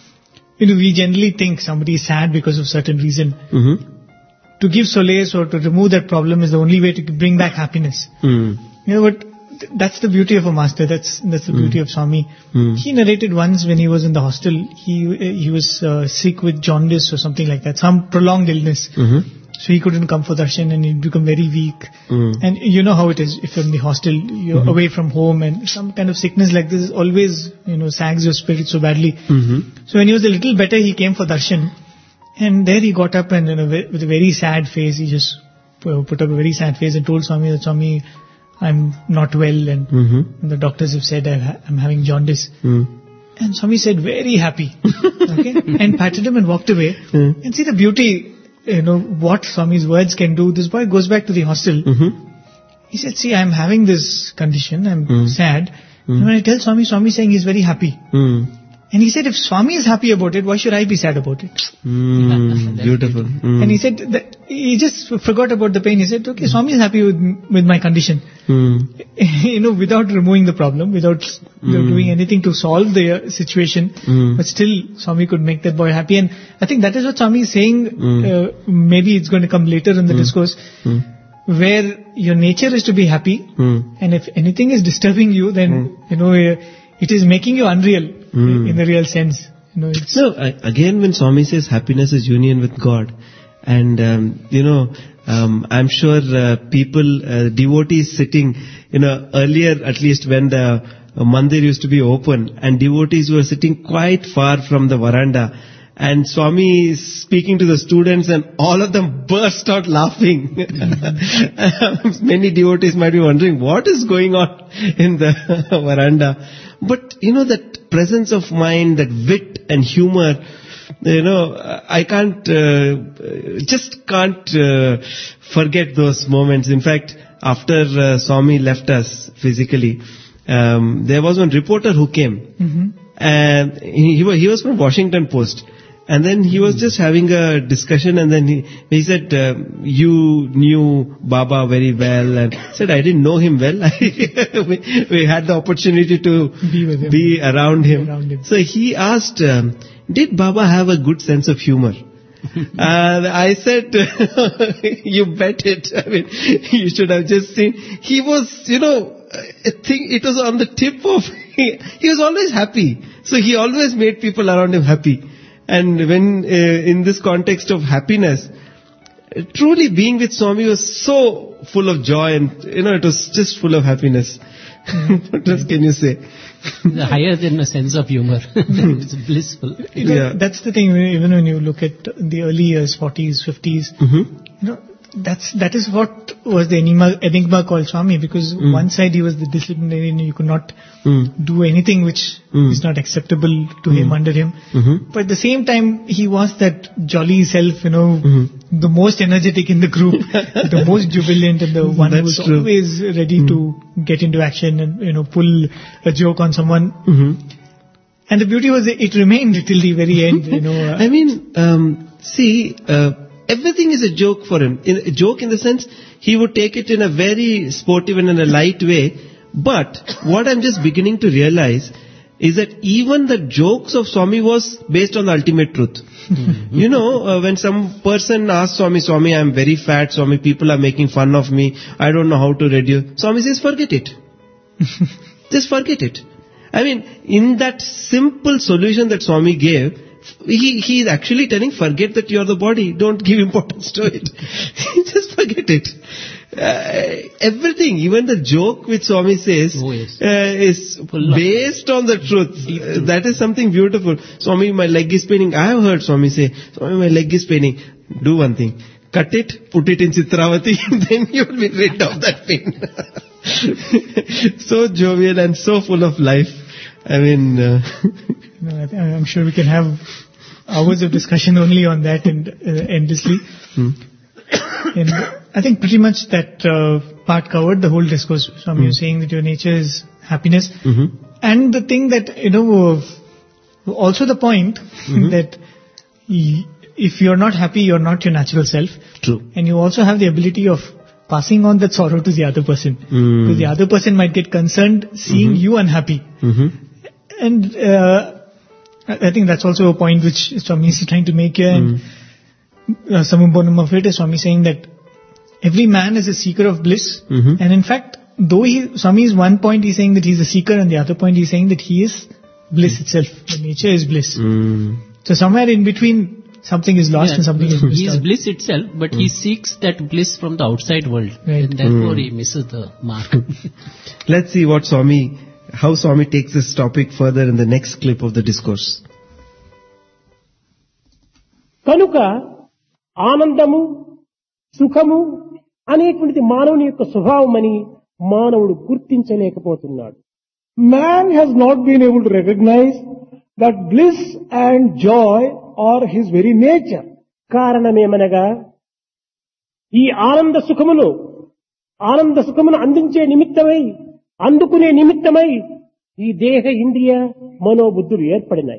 You know, we generally think somebody is sad because of certain reason. Mm-hmm. To give solace or to remove that problem is the only way to bring back happiness. Mm. You know, but th- that's the beauty of a master. That's that's the mm. beauty of Swami. Mm. He narrated once when he was in the hostel, he uh, he was uh, sick with jaundice or something like that, some prolonged illness. Mm-hmm. So he couldn't come for darshan and he'd become very weak. Mm. And you know how it is. If you're in the hostel, you're mm-hmm. away from home, and some kind of sickness like this always, you know, sags your spirit so badly. Mm-hmm. So when he was a little better, he came for darshan. And there he got up and, you know, with a very sad face, he just put up a very sad face and told Swami that, Swami, I'm not well, and mm-hmm. the doctors have said I'm having jaundice. Mm. And Swami said, very happy, okay, and patted him and walked away. Mm. And see the beauty, you know, what Swami's words can do. This boy goes back to the hostel. Mm-hmm. He said, see, I'm having this condition, I'm mm. sad. Mm. And when I tell Swami, Swami is saying he's very happy. Mm. And he said, if Swami is happy about it, why should I be sad about it? Mm, beautiful. Mm. And he said, that he just forgot about the pain. He said, okay, Swami is happy with with my condition. Mm. You know, without removing the problem, without mm. doing anything to solve the situation, mm. but still Swami could make that boy happy. And I think that is what Swami is saying. Mm. Uh, maybe it's going to come later in the mm. discourse. Mm. Where your nature is to be happy, mm. and if anything is disturbing you, then, mm. you know, uh, it is making you unreal. Mm. In the real sense. You know, it's no, I, again when Swami says happiness is union with God, and um, you know, um, I'm sure uh, people, uh, devotees sitting, you know, earlier at least when the uh, mandir used to be open, and devotees were sitting quite far from the veranda, and Swami is speaking to the students and all of them burst out laughing. Many devotees might be wondering what is going on in the veranda. But, you know, that presence of mind, that wit and humor, you know, I can't, uh, just can't uh, forget those moments. In fact, after uh, Swami left us physically, um, there was one reporter who came. Mm-hmm. And he, he, was, he was from Washington Post. And then he was just having a discussion, and then he, he said, uh, you knew Baba very well. And I said, I didn't know him well. we, we had the opportunity to be, with him. be around him. around him. So he asked, um, did Baba have a good sense of humor? And I said, you bet it. I mean, you should have just seen. He was, you know, I think it was on the tip of, he, he was always happy. So he always made people around him happy. And when, uh, in this context of happiness, uh, truly being with Swami was so full of joy, and, you know, it was just full of happiness. Mm. What else can you say? higher than a sense of humor. It's blissful. You know, Yeah. that's the thing. Even when you look at the early years, forties, fifties, Mm-hmm. you know, that's that is what was the enigma, enigma called Swami, because one side he was the disciplinarian, you could not Mm. do anything which Mm. is not acceptable to him, under him. Mm-hmm. But at the same time, he was that jolly self, you know, Mhm. the most energetic in the group, the most jubilant, and the one who That's was true. always ready to get into action and, you know, pull a joke on someone. Mm-hmm. And the beauty was it remained till the very end, you know. uh, I mean, um, see, uh, everything is a joke for him. In, a joke in the sense, he would take it in a very sportive and in a light way. But what I'm just beginning to realize is that even the jokes of Swami was based on the ultimate truth. You know, uh, when some person asks Swami, Swami, I'm very fat, Swami, people are making fun of me, I don't know how to reduce. Swami says, forget it. Just forget it. I mean, in that simple solution that Swami gave, he, he is actually telling, forget that you are the body. Don't give importance to it. Just forget it. Uh, everything, even the joke which Swami says, Oh, yes. uh, is Full of- based on the truth. Uh, that is something beautiful. Swami, my leg is paining. I have heard Swami say, Swami, my leg is paining. Do one thing. Cut it, put it in Chitravati, then you will be rid of that pain. So jovial and so full of life. I mean, uh, you know, I think- I'm sure we can have hours of discussion only on that and uh, endlessly. hmm. And I think pretty much that uh, part covered the whole discourse. Swami was saying that your nature is happiness. Mhm. And the thing that, you know, uh, also the point that y- if you're not happy, you're not your natural self. True. And you also have the ability of passing on that sorrow to the other person. Mm. Because the other person might get concerned seeing you unhappy. Mm-hmm. And uh, I I think that's also a point which Swami is trying to make here. And uh, some bonum of it is Swami saying that every man is a seeker of bliss. Mhm. And in fact, though he, Swami is one point he's saying that he's a seeker, and the other point he's saying that he is bliss itself. The nature is bliss. Mm. So somewhere in between, something is lost Yeah, and something is he missed is out. bliss itself, but he seeks that bliss from the outside world. Right. And therefore he misses the mark. Let's see what Swami, how Swami takes this topic further in the next clip of the discourse. కనుక ఆనందము సుఖము అనేటువంటిది మానవుని యొక్క స్వభావమని మానవుడు గుర్తించలేకపోతున్నాడు. Man has not been able to recognize that bliss and joy are his very nature. కారణమేమనగా ఈ ఆనంద సుఖమును ఆనంద సుఖమును అందించే నిమిత్తమై అందుకునే నిమిత్తమై ఈ దేహ ఇంద్రియ మనోబుద్ధులు ఏర్పడినాయి.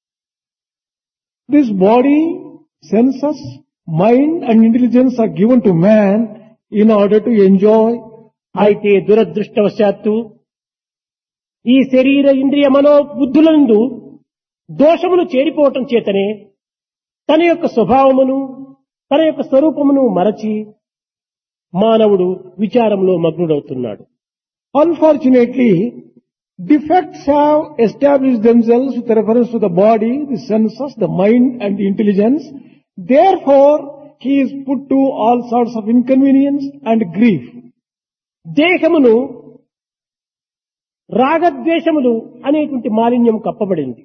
This body, senses, mind and intelligence are given to man in order to enjoy. అయితే దురదృష్టవశాత్తు ఈ శరీర ఇంద్రియ మనోబుద్ధులందు దోషములు చేరిపోవటం చేతనే తన యొక్క స్వభావమును తన యొక్క స్వరూపమును మరచి మానవుడు విచారంలో మగ్నుడవుతున్నాడు. Unfortunately, defects have established themselves with reference to the body, the senses, the mind and the intelligence. Therefore, he is put to all sorts of inconvenience and grief. దేహమును రాగద్వేషములు అనేటువంటి మాలిన్యం కప్పబడింది.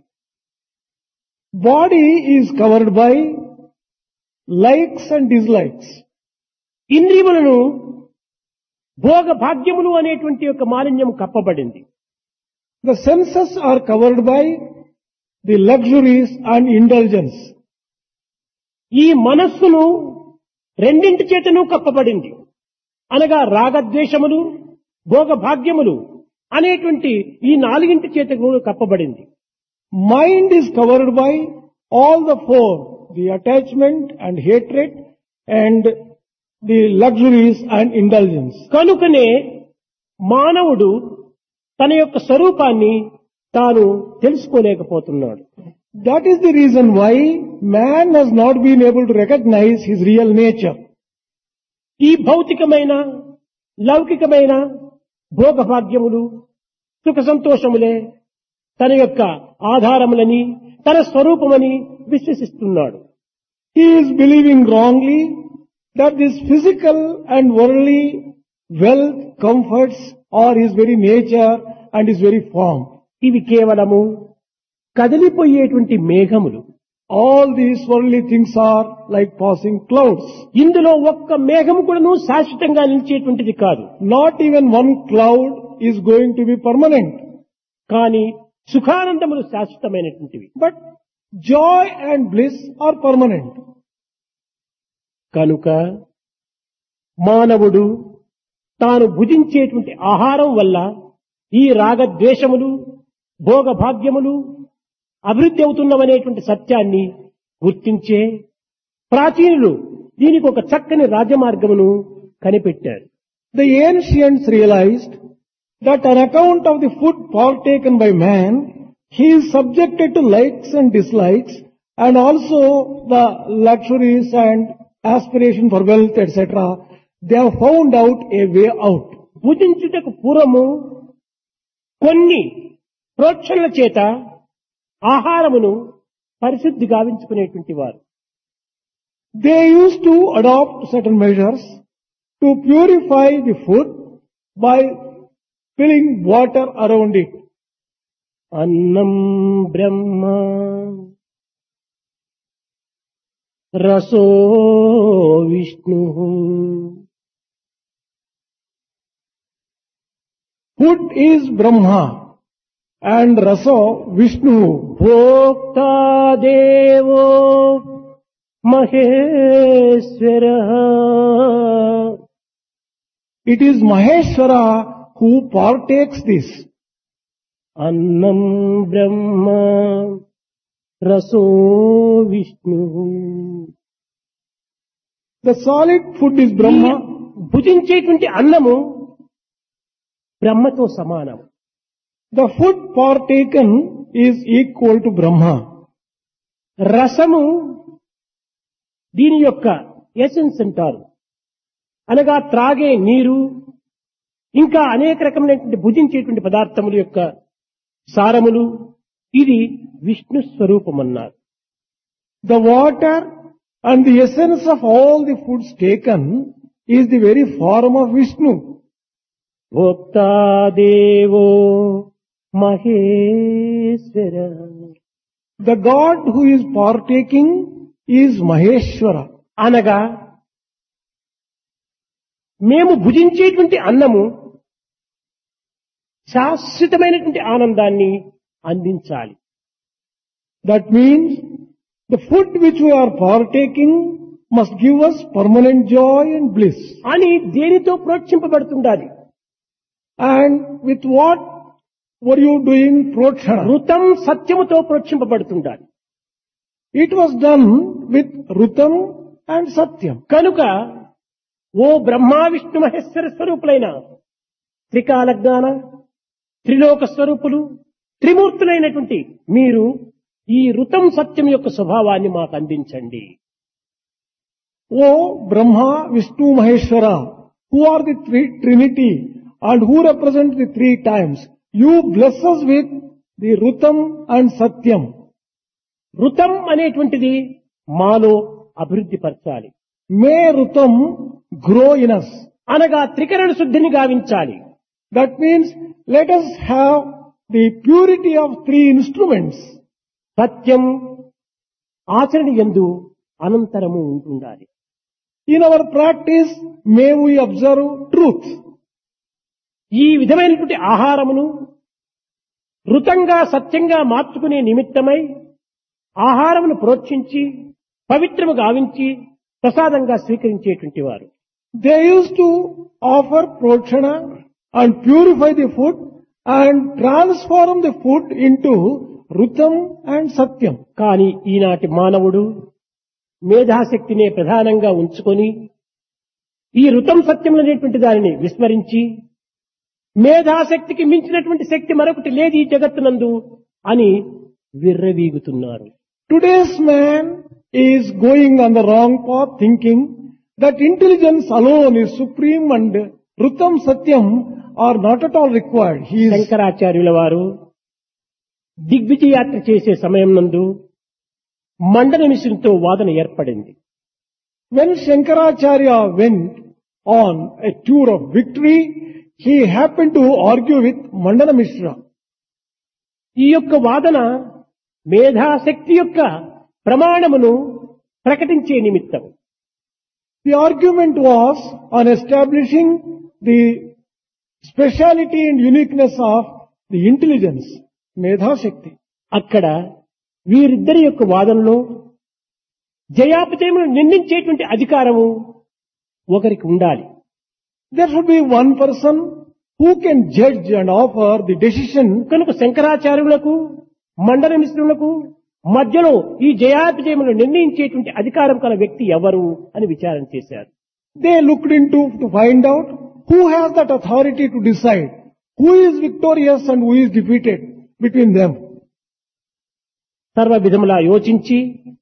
Body is covered by likes and dislikes. ఇంద్రియములను భోగ భాగ్యములు అనేటువంటి యొక్క మాలిన్యం కప్పబడింది. The senses are covered by the luxuries and indulgence. ఈ మనస్సును రెండింటి చేతను కప్పబడింది. అనగా రాగద్వేషములు భోగ భాగ్యములు అనేటువంటి ఈ నాలుగింటి చేత కూడా కప్పబడింది. Mind is covered by all the four, the attachment and hatred and the luxuries and indulgence. కనుకనే మానవుడు తన యొక్క స్వరూపాన్ని తాను తెలుసుకోలేకపోతున్నాడు. That is the reason why man has not been able to recognize his real nature. ఈ భౌతికమైన లౌకికమైన భోగభాగ్యములు సుఖ సంతోషములే తన యొక్క ఆధారములని తన స్వరూపమని విశ్వసిస్తున్నాడు. He is believing wrongly that this physical and worldly wealth, comforts are his very nature and his very form. ఇవి కేవలము కదిలిపోయేటువంటి మేఘములు. All these worldly things are like passing clouds. ఇందులో ఒక్క మేఘము కూడాను శాశ్వతంగా నిలిచేటువంటిది కాదు. Not even one cloud is going to be permanent. కానీ సుఖానందములు శాశ్వతమైనటువంటివి. But joy and bliss are permanent. కనుక మానవుడు తాను భుజించేటువంటి ఆహారం వల్ల ఈ రాగద్వేషములు భోగభాగ్యములు అభివృద్ధి అవుతున్నవనేటువంటి సత్యాన్ని గుర్తించే ప్రాచీనులు దీనికి ఒక చక్కని రాజమార్గమును కనిపెట్టారు. The ancients realized that on account of the food partaken by man, he is subjected to likes and dislikes and also the luxuries and aspiration for wealth, et cetera. They have found out a way out. భుజించుటకు పూర్వము కొన్ని ప్రోక్షణల చేత ఆహారమును పరిశుద్ధి గావించుకునేటువంటి వారు. They used to adopt certain measures to purify the food by filling water around it. అన్నం బ్రహ్మ రసో Vishnu. Food is Brahma and Raso Vishnu. భోక్తా దేవో Maheshwara. It is Maheshwara who partakes this. అన్నం బ్రహ్మ రసో Vishnu. The solid food is Brahma. భుజించేటువంటి అన్నము బ్రహ్మతో సమానం. The food partaken is equal to Brahma. రసము దీని యొక్క essence అంటారు. అనగా త్రాగే నీరు ఇంకా అనేక రకమైనటువంటి భుజించేటువంటి పదార్థముల యొక్క సారములు ఇది Vishnu స్వరూపమన్నారు. The water and the essence of all the foods taken is the very form of Vishnu. భోక్తా దేవో Maheshwara. The God who is partaking is Maheshwara. అనగా మేము భుజించేటువంటి అన్నము శాశ్వతమైనటువంటి ఆనందాన్ని అందించాలి. That means the food which we are partaking must give us permanent joy and bliss. అని దేనితో ప్రోత్సహింపబడుతుండాలి. And with what were you doing protshana? ఋతం సత్యముతో ప్రోత్సహింపబడుతుండాలి. It was done with Rutam and Satyam. కనుక ఓ బ్రహ్మా విష్ణు మహేశ్వర స్వరూపులైన త్రికాల జ్ఞాన త్రిలోక స్వరూపులు త్రిమూర్తులైనటువంటి మీరు ఈ ఋతం సత్యం యొక్క స్వభావాన్ని మాకు అందించండి. O Brahma, Vishnu, Maheshwara, who are the three Trinity and who represent the three times, you bless us with the Rutam and Satyam. ఋతం అనేటువంటిది మాలో అభివృద్ధి పరచాలి. May Rutam grow in us. అనగా త్రికరణ శుద్ధిని గావించాలి. That means let us have the purity of three instruments. సత్యం ఆచరణ యందు అనంతరము ఉంటుండాలి. In our practice, may we observe truth. ఈ విధమైనటువంటి ఆహారమును ఋతంగా సత్యంగా మార్చుకునే నిమిత్తమై ఆహారమును ప్రోత్సహించి పవిత్రము గావించి ప్రసాదంగా స్వీకరించేటువంటి వారు. They used to offer protshana and purify the food and transform the food into Rutam and Satyam. కానీ ఈనాటి మానవుడు మేధాశక్తినే ప్రధానంగా ఉంచుకొని ఈ ఋతం సత్యం అనేటువంటి దానిని విస్మరించి మేధాశక్తికి మించినటువంటి శక్తి మరొకటి లేదు ఈ జగత్తునందు అని విర్రవీగుతున్నారు. Today's man is going on the wrong path thinking that intelligence alone is supreme and Rutam Satyam are not at all required. He is శంకరాచార్యుల వారు దిగ్విజయ యాత్ర చేసే సమయం నందు మండన మిషన్తో వాదన ఏర్పడింది. When Shankaracharya went on a tour of victory, he happened to argue with Mandana Mishra. ఈ యొక్క వాదన మేధాశక్తి యొక్క ప్రమాణమును ప్రకటించే నిమిత్తం. The argument was on establishing the speciality and uniqueness of the intelligence, Medha Shakti. అక్కడ వీరిద్దరి యొక్క వాదనలో జయాపజయమును నిర్ణయించేటువంటి అధికారము ఒకరికి ఉండాలి. There should be one person who can judge and offer the decision. కనుక శంకరాచార్యులకు మండల మిశ్రులకు మధ్యలో ఈ జయాపజయమును నిర్ణయించేటువంటి అధికారం కల వ్యక్తి ఎవరు అని విచారణ చేశారు. They looked into to find out who has that authority to decide who is victorious and who is defeated between them. సర్వ విధములా యోచించి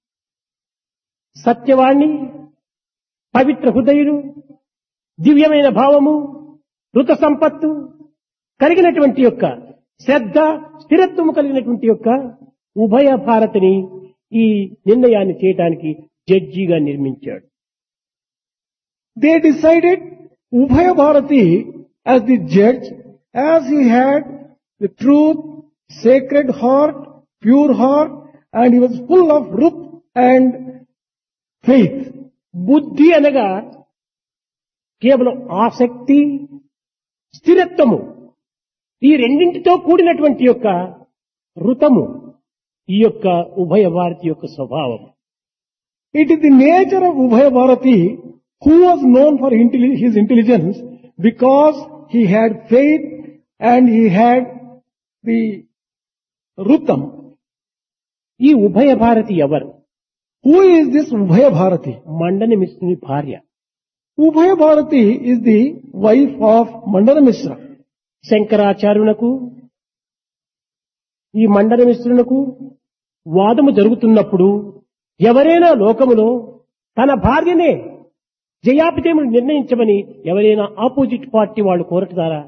సత్యవాణి, పవిత్ర హృదయులు, దివ్యమైన భావము, ఋత సంపత్తు కలిగినటువంటి యొక్క శ్రద్ధ, స్థిరత్వము కలిగినటువంటి యొక్క ఉభయ భారతిని ఈ నిర్ణయాన్ని చేయడానికి జడ్జిగా నిర్మించాడు. They decided Ubhaya Bharati as the judge, as he had the truth, sacred heart, pure heart, and he was full of ruth and faith. బుద్ధి అనగా కేవలం ఆసక్తి, స్థిరత్వము ఈ రెండింటితో కూడినటువంటి యొక్క ఋతము ఈ యొక్క ఉభయ భారతి యొక్క స్వభావం. It is the nature of Ubhaya Bharati, who was known for intelli- his intelligence because he had faith and he had the rutam. ఈ ఉభయ భారతి ఎవరు? Who is this Ubhaya Bharati? మండని మిశ్రుని భార్య. Ubhaya Bharati is the wife of Mandana Mishra. శంకరాచార్యులకు ఈ మండన మిశ్రునకు వాదము జరుగుతున్నప్పుడు ఎవరైనా లోకములో తన భార్యనే జయాపజయమును నిర్ణయించమని ఎవరైనా ఆపోజిట్ పార్టీ వాళ్ళు కోరటారా?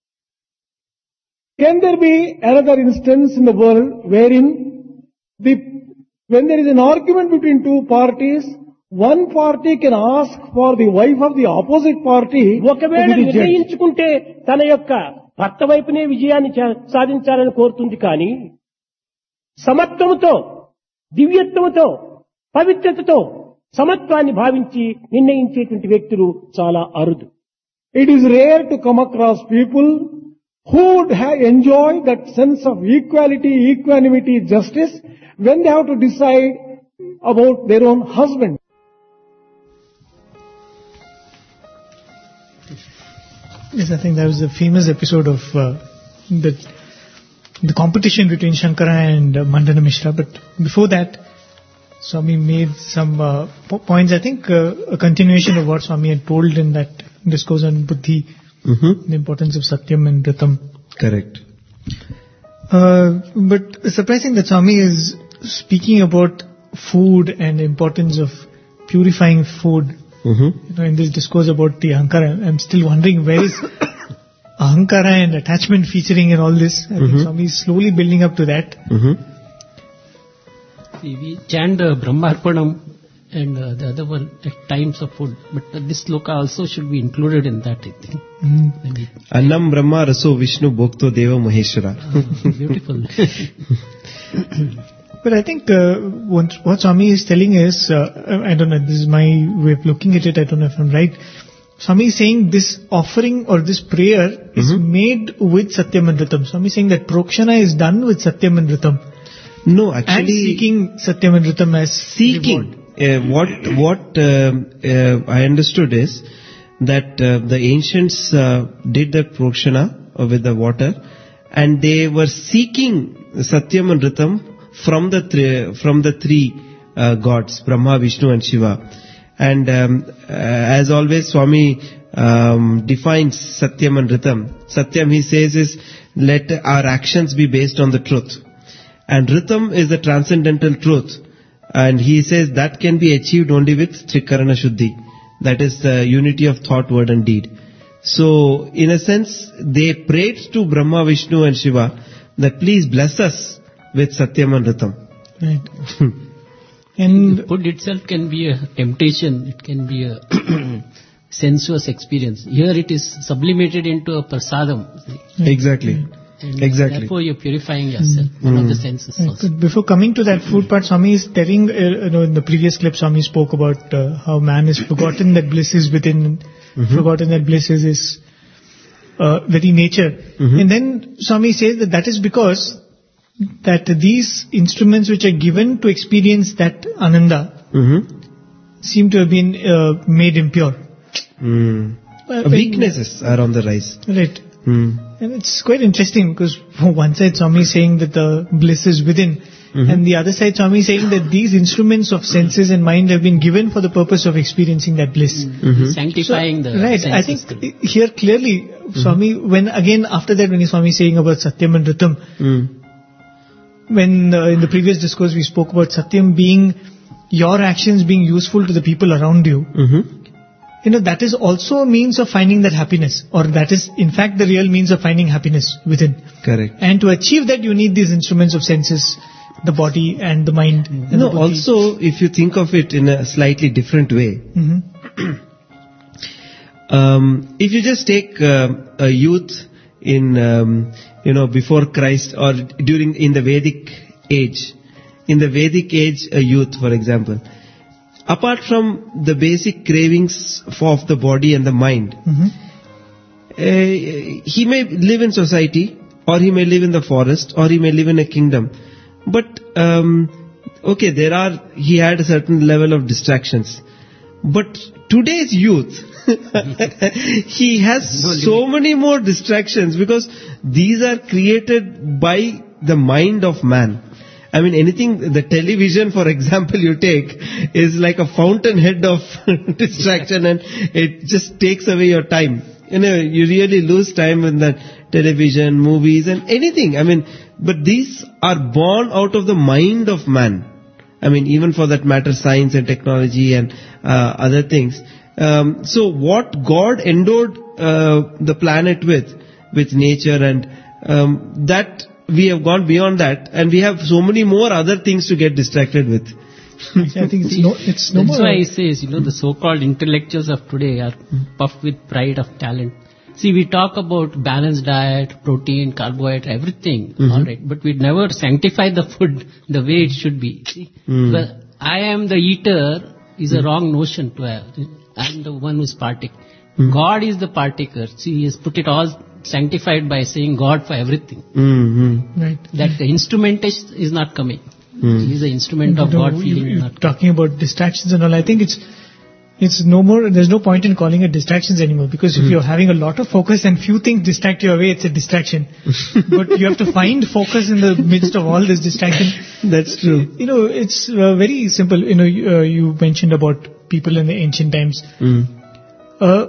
Can there be another instance in the world wherein the when there is an argument between two parties, one party can ask for the wife of the opposite party to ఒకవేళ be the judge? నిర్ణయించుకుంటే తన యొక్క భర్త వైపునే విజయాన్ని చా- సాధించాలని కోరుతుంది కానీ సమత్వముతో, దివ్యత్వముతో, పవిత్రతతో సమత్వాన్ని భావించి నిర్ణయించేటువంటి వ్యక్తులు చాలా అరుదు. It is rare to come across people who would ha- enjoy that sense of equality, equanimity, justice when they have to decide about their own husband. Yes, I think that was a famous episode of uh, the the competition between Shankara and uh, Mandana Mishra. But before that, Swami made some uh, po- points. I think uh, a continuation of what Swami had told in that discourse on Buddhi, Mm-hmm. the importance of Satyam and Ritam. Correct. Uh, but surprising that Swami is speaking about food and the importance of purifying food. Mm-hmm. You know, in this discourse about the Ahankara, I'm still wondering where is Ahankara and attachment featuring in all this. I think Mhm. Swami is slowly building up to that. Mm-hmm. See, we chant uh, Brahmarpanam and uh, the other one at times of food, but uh, this sloka also should be included in that, I think. Mm. When we, Annam Brahma Raso Vishnu Bhokto Deva Maheshwara. uh, beautiful. But I think uh, what, what Swami is telling is, uh, I don't know, this is my way of looking at it, I don't know if I'm right. Swami is saying this offering or this prayer is Mhm. made with Satyam and Ritam. Swami is saying that Prokshana is done with Satyam and Ritam. No, And actually, seeking Satyam and Ritam as seeking. reward. Uh, what what um uh, I understood is that uh, the ancients uh, did that prokshana uh, with the water, and they were seeking Satyam and Ritam from the three, from the three uh, gods, Brahma, Vishnu, and Shiva. And um, uh, as always, Swami um, defines Satyam and Ritam. Satyam, he says, is let our actions be based on the truth, and Ritam is the transcendental truth. And he says that can be achieved only with Trikarana Shuddhi. That is the unity of thought, word and deed. So, in a sense, they prayed to Brahma, Vishnu and Shiva that please bless us with Satyam and Ritam. Right. And Food itself can be a temptation, it can be a sensuous experience. Here it is sublimated into a prasadam. See. Exactly. And Exactly. Therefore, you're purifying yourself. One of the senses Right, also. but before coming to that food part, Swami is telling, uh, you know, in the previous clip, Swami spoke about uh, how man has forgotten that bliss is within, forgotten that bliss is his uh, very nature. And then Swami says that that is because that these instruments which are given to experience that ananda Mm-hmm. seem to have been uh, made impure. Mm. Uh, when- Weaknesses are on the rise. Right. Mm. And it's quite interesting because for one side Swami is saying that the bliss is within, and the other side Swami is saying that these instruments of senses and mind have been given for the purpose of experiencing that bliss. Sanctifying So, the right, I senses. think i- here clearly Swami, when again after that when he Swami is saying about Satyam and Ritam, Mm. when uh, in the previous discourse we spoke about Satyam being your actions being useful to the people around you, Mm-hmm. you know, that is also a means of finding that happiness, or that is in fact the real means of finding happiness within. Correct. And to achieve that, you need these instruments of senses, the body and the mind. And You know, the body. also, if you think of it in a slightly different way, Mhm. um, if you just take uh, a youth in, um, you know, before Christ or during, in the Vedic age, in the Vedic age, a youth, for example, apart from the basic cravings for of the body and the mind, Mhm. uh, he may live in society, or he may live in the forest, or he may live in a kingdom. But, um, okay, there are, he had a certain level of distractions. But today's youth, he has so many more distractions because these are created by the mind of man. I mean, anything, the television, for example, you take is like a fountainhead of distraction, and it just takes away your time. You know, you really lose time in that television, movies and anything. I mean, but these are born out of the mind of man. I mean, even for that matter, science and technology and uh, other things. Um, so what God endowed uh, the planet with, with nature, and um, that we have gone beyond that, and we have so many more other things to get distracted with. I think it's no, it's no That's more. why he says, you know, the so-called intellectuals of today are puffed with pride of talent. See, we talk about balanced diet, protein, carbohydrate, everything, all right, but we never sanctify the food the way it should be. See, the I am the eater is a wrong notion to have. I am the one who is partaking. God is the partaker. See, he has put it all sanctified by saying God for everything. Mm-hmm. Right. That the instrumentation is not coming. He is the instrument of You know, God you- feeling. you're Not talking about distractions and all. I think it's it's no more. There's no point in calling it distractions anymore, because if you're having a lot of focus and few things distract you away, it's a distraction. But you have to find focus in the midst of all this distraction. That's true. You know, it's uh, very simple. You know, you, uh, you mentioned about people in the ancient times. Mm. Uh,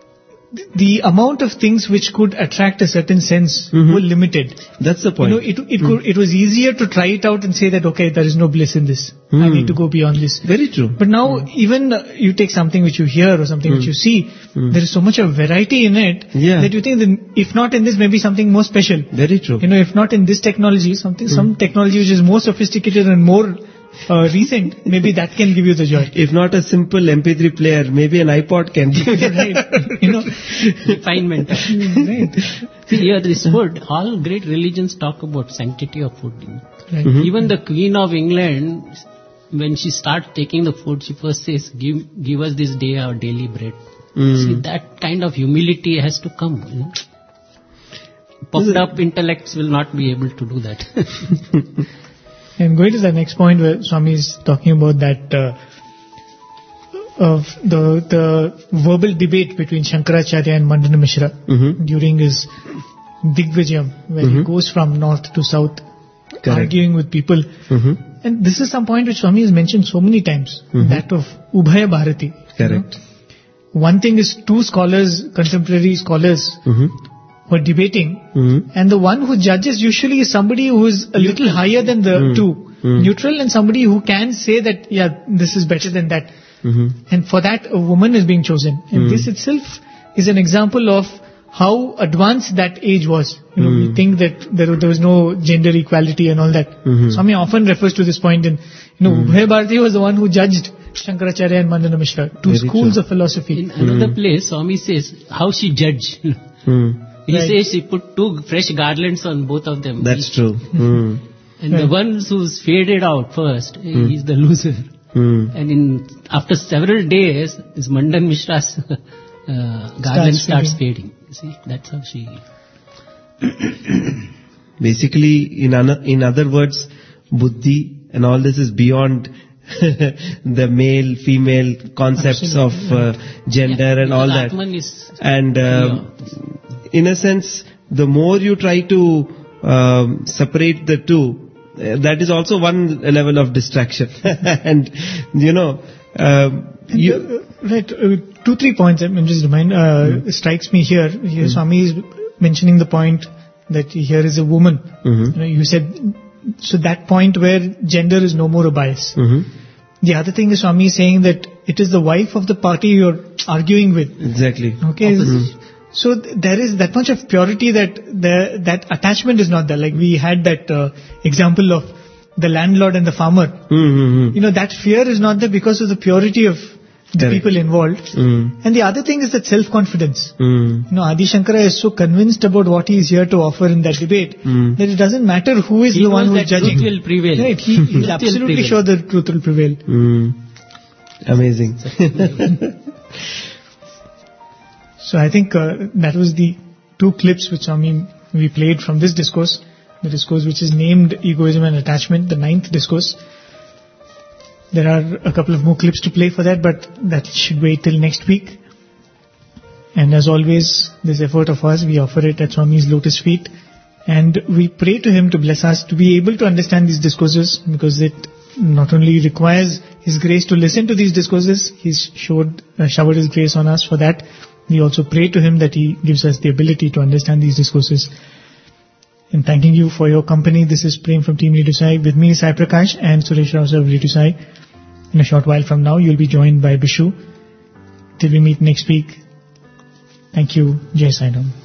the amount of things which could attract a certain sense were limited. That's the You point. know, it it could, it was easier to try it out and say that okay, there is no bliss in this. I Hmm. need to go beyond this. Very true. But now, even uh, you take something which you hear or something which you see, there is so much of variety in it Yeah. that you think that if not in this, maybe something more special. Very true. You know, if not in this technology, something some technology which is more sophisticated and more uh, recent, maybe that can give you the joy. If not a simple M P three player, maybe an iPod can give you. Right? You know, refinement. right? See, here this food, all great religions talk about sanctity of food. You know. Right. Even the Queen of England, when she starts taking the food, she first says, give, give us this day our daily bread. See, that kind of humility has to come. You know. Puffed up intellects will not be able to do that. And going to the next point where Swami is talking about that uh, of the the verbal debate between Shankaracharya and Mandana Mishra Mhm. during his Digvijayam, where he goes from north to south, arguing with people. Mhm. And this is some point which Swami has mentioned so many times, that of Ubhaya Bharati. Correct. One thing is two scholars, contemporary scholars, Mhm. who are debating, Mhm. and the one who judges usually is somebody who is a little higher than the two, neutral, and somebody who can say that, yeah, this is better than that. Mhm. And for that, a woman is being chosen. And this itself is an example of how advanced that age was. You know, we think that there, there was no gender equality and all that. Swami often refers to this point. And you know, Ubhaya Bharati was the one who judged Shankaracharya and Mandana Mishra, two Very schools true. of philosophy. In another place, Swami says, how she judge. Mhm. He Right. says he put two fresh garlands on both of them. That's Each. true. Mm. And Right. the one who's faded out first, Hmm. he's the loser. Mm. And in after several days, this Mandan Mishra's uh, garland starts fading. You see, that's how she. Basically, in ano- in other words, buddhi and all this is beyond the male, female concepts Absolutely. of uh, gender Yeah, and all because that. Atman is And um, in a sense, the more you try to um, separate the two, uh, that is also one level of distraction. And you know, um, you. Uh, Right. Uh, two, three points I'm just remind, uh, strikes me here. Here Swami is mentioning the point that here is a woman. Mhm. You know, you said, so that point where gender is no more a bias. Mhm. The other thing is Swami is saying that it is the wife of the party you're arguing with. Exactly. Okay. So th- there is that much of purity that the, that attachment is not there. Like we had that uh, example of the landlord and the farmer. Mm-hmm. You know, that fear is not there because of the purity of the Correct. people involved. Mm. And the other thing is that self-confidence. Mm. You know, Adi Shankara is so convinced about what he is here to offer in that debate Mm. that it doesn't matter who is He the knows one who is that judging. truth will prevail. Right, he, he's Truth will absolutely prevail. sure that truth will prevail. Mm. Amazing. So I think uh, that was the two clips which I mean we played from this discourse, the discourse which is named Egoism and Attachment, the ninth discourse. There are a couple of more clips to play for that, but that should wait till next week. And as always, this effort of ours, we offer it at Swami's lotus feet, and we pray to him to bless us to be able to understand these discourses, because it not only requires his grace to listen to these discourses, he's showed, uh, showered his grace on us for that. We also pray to him that he gives us the ability to understand these discourses. And thanking you for your company. This is Prem from Team Radio Sai. With me is Sai Prakash and Suresh Rao of Radio Sai. In a short while from now, you'll be joined by Bishu. Till we meet next week. Thank you. Jai Sai Ram.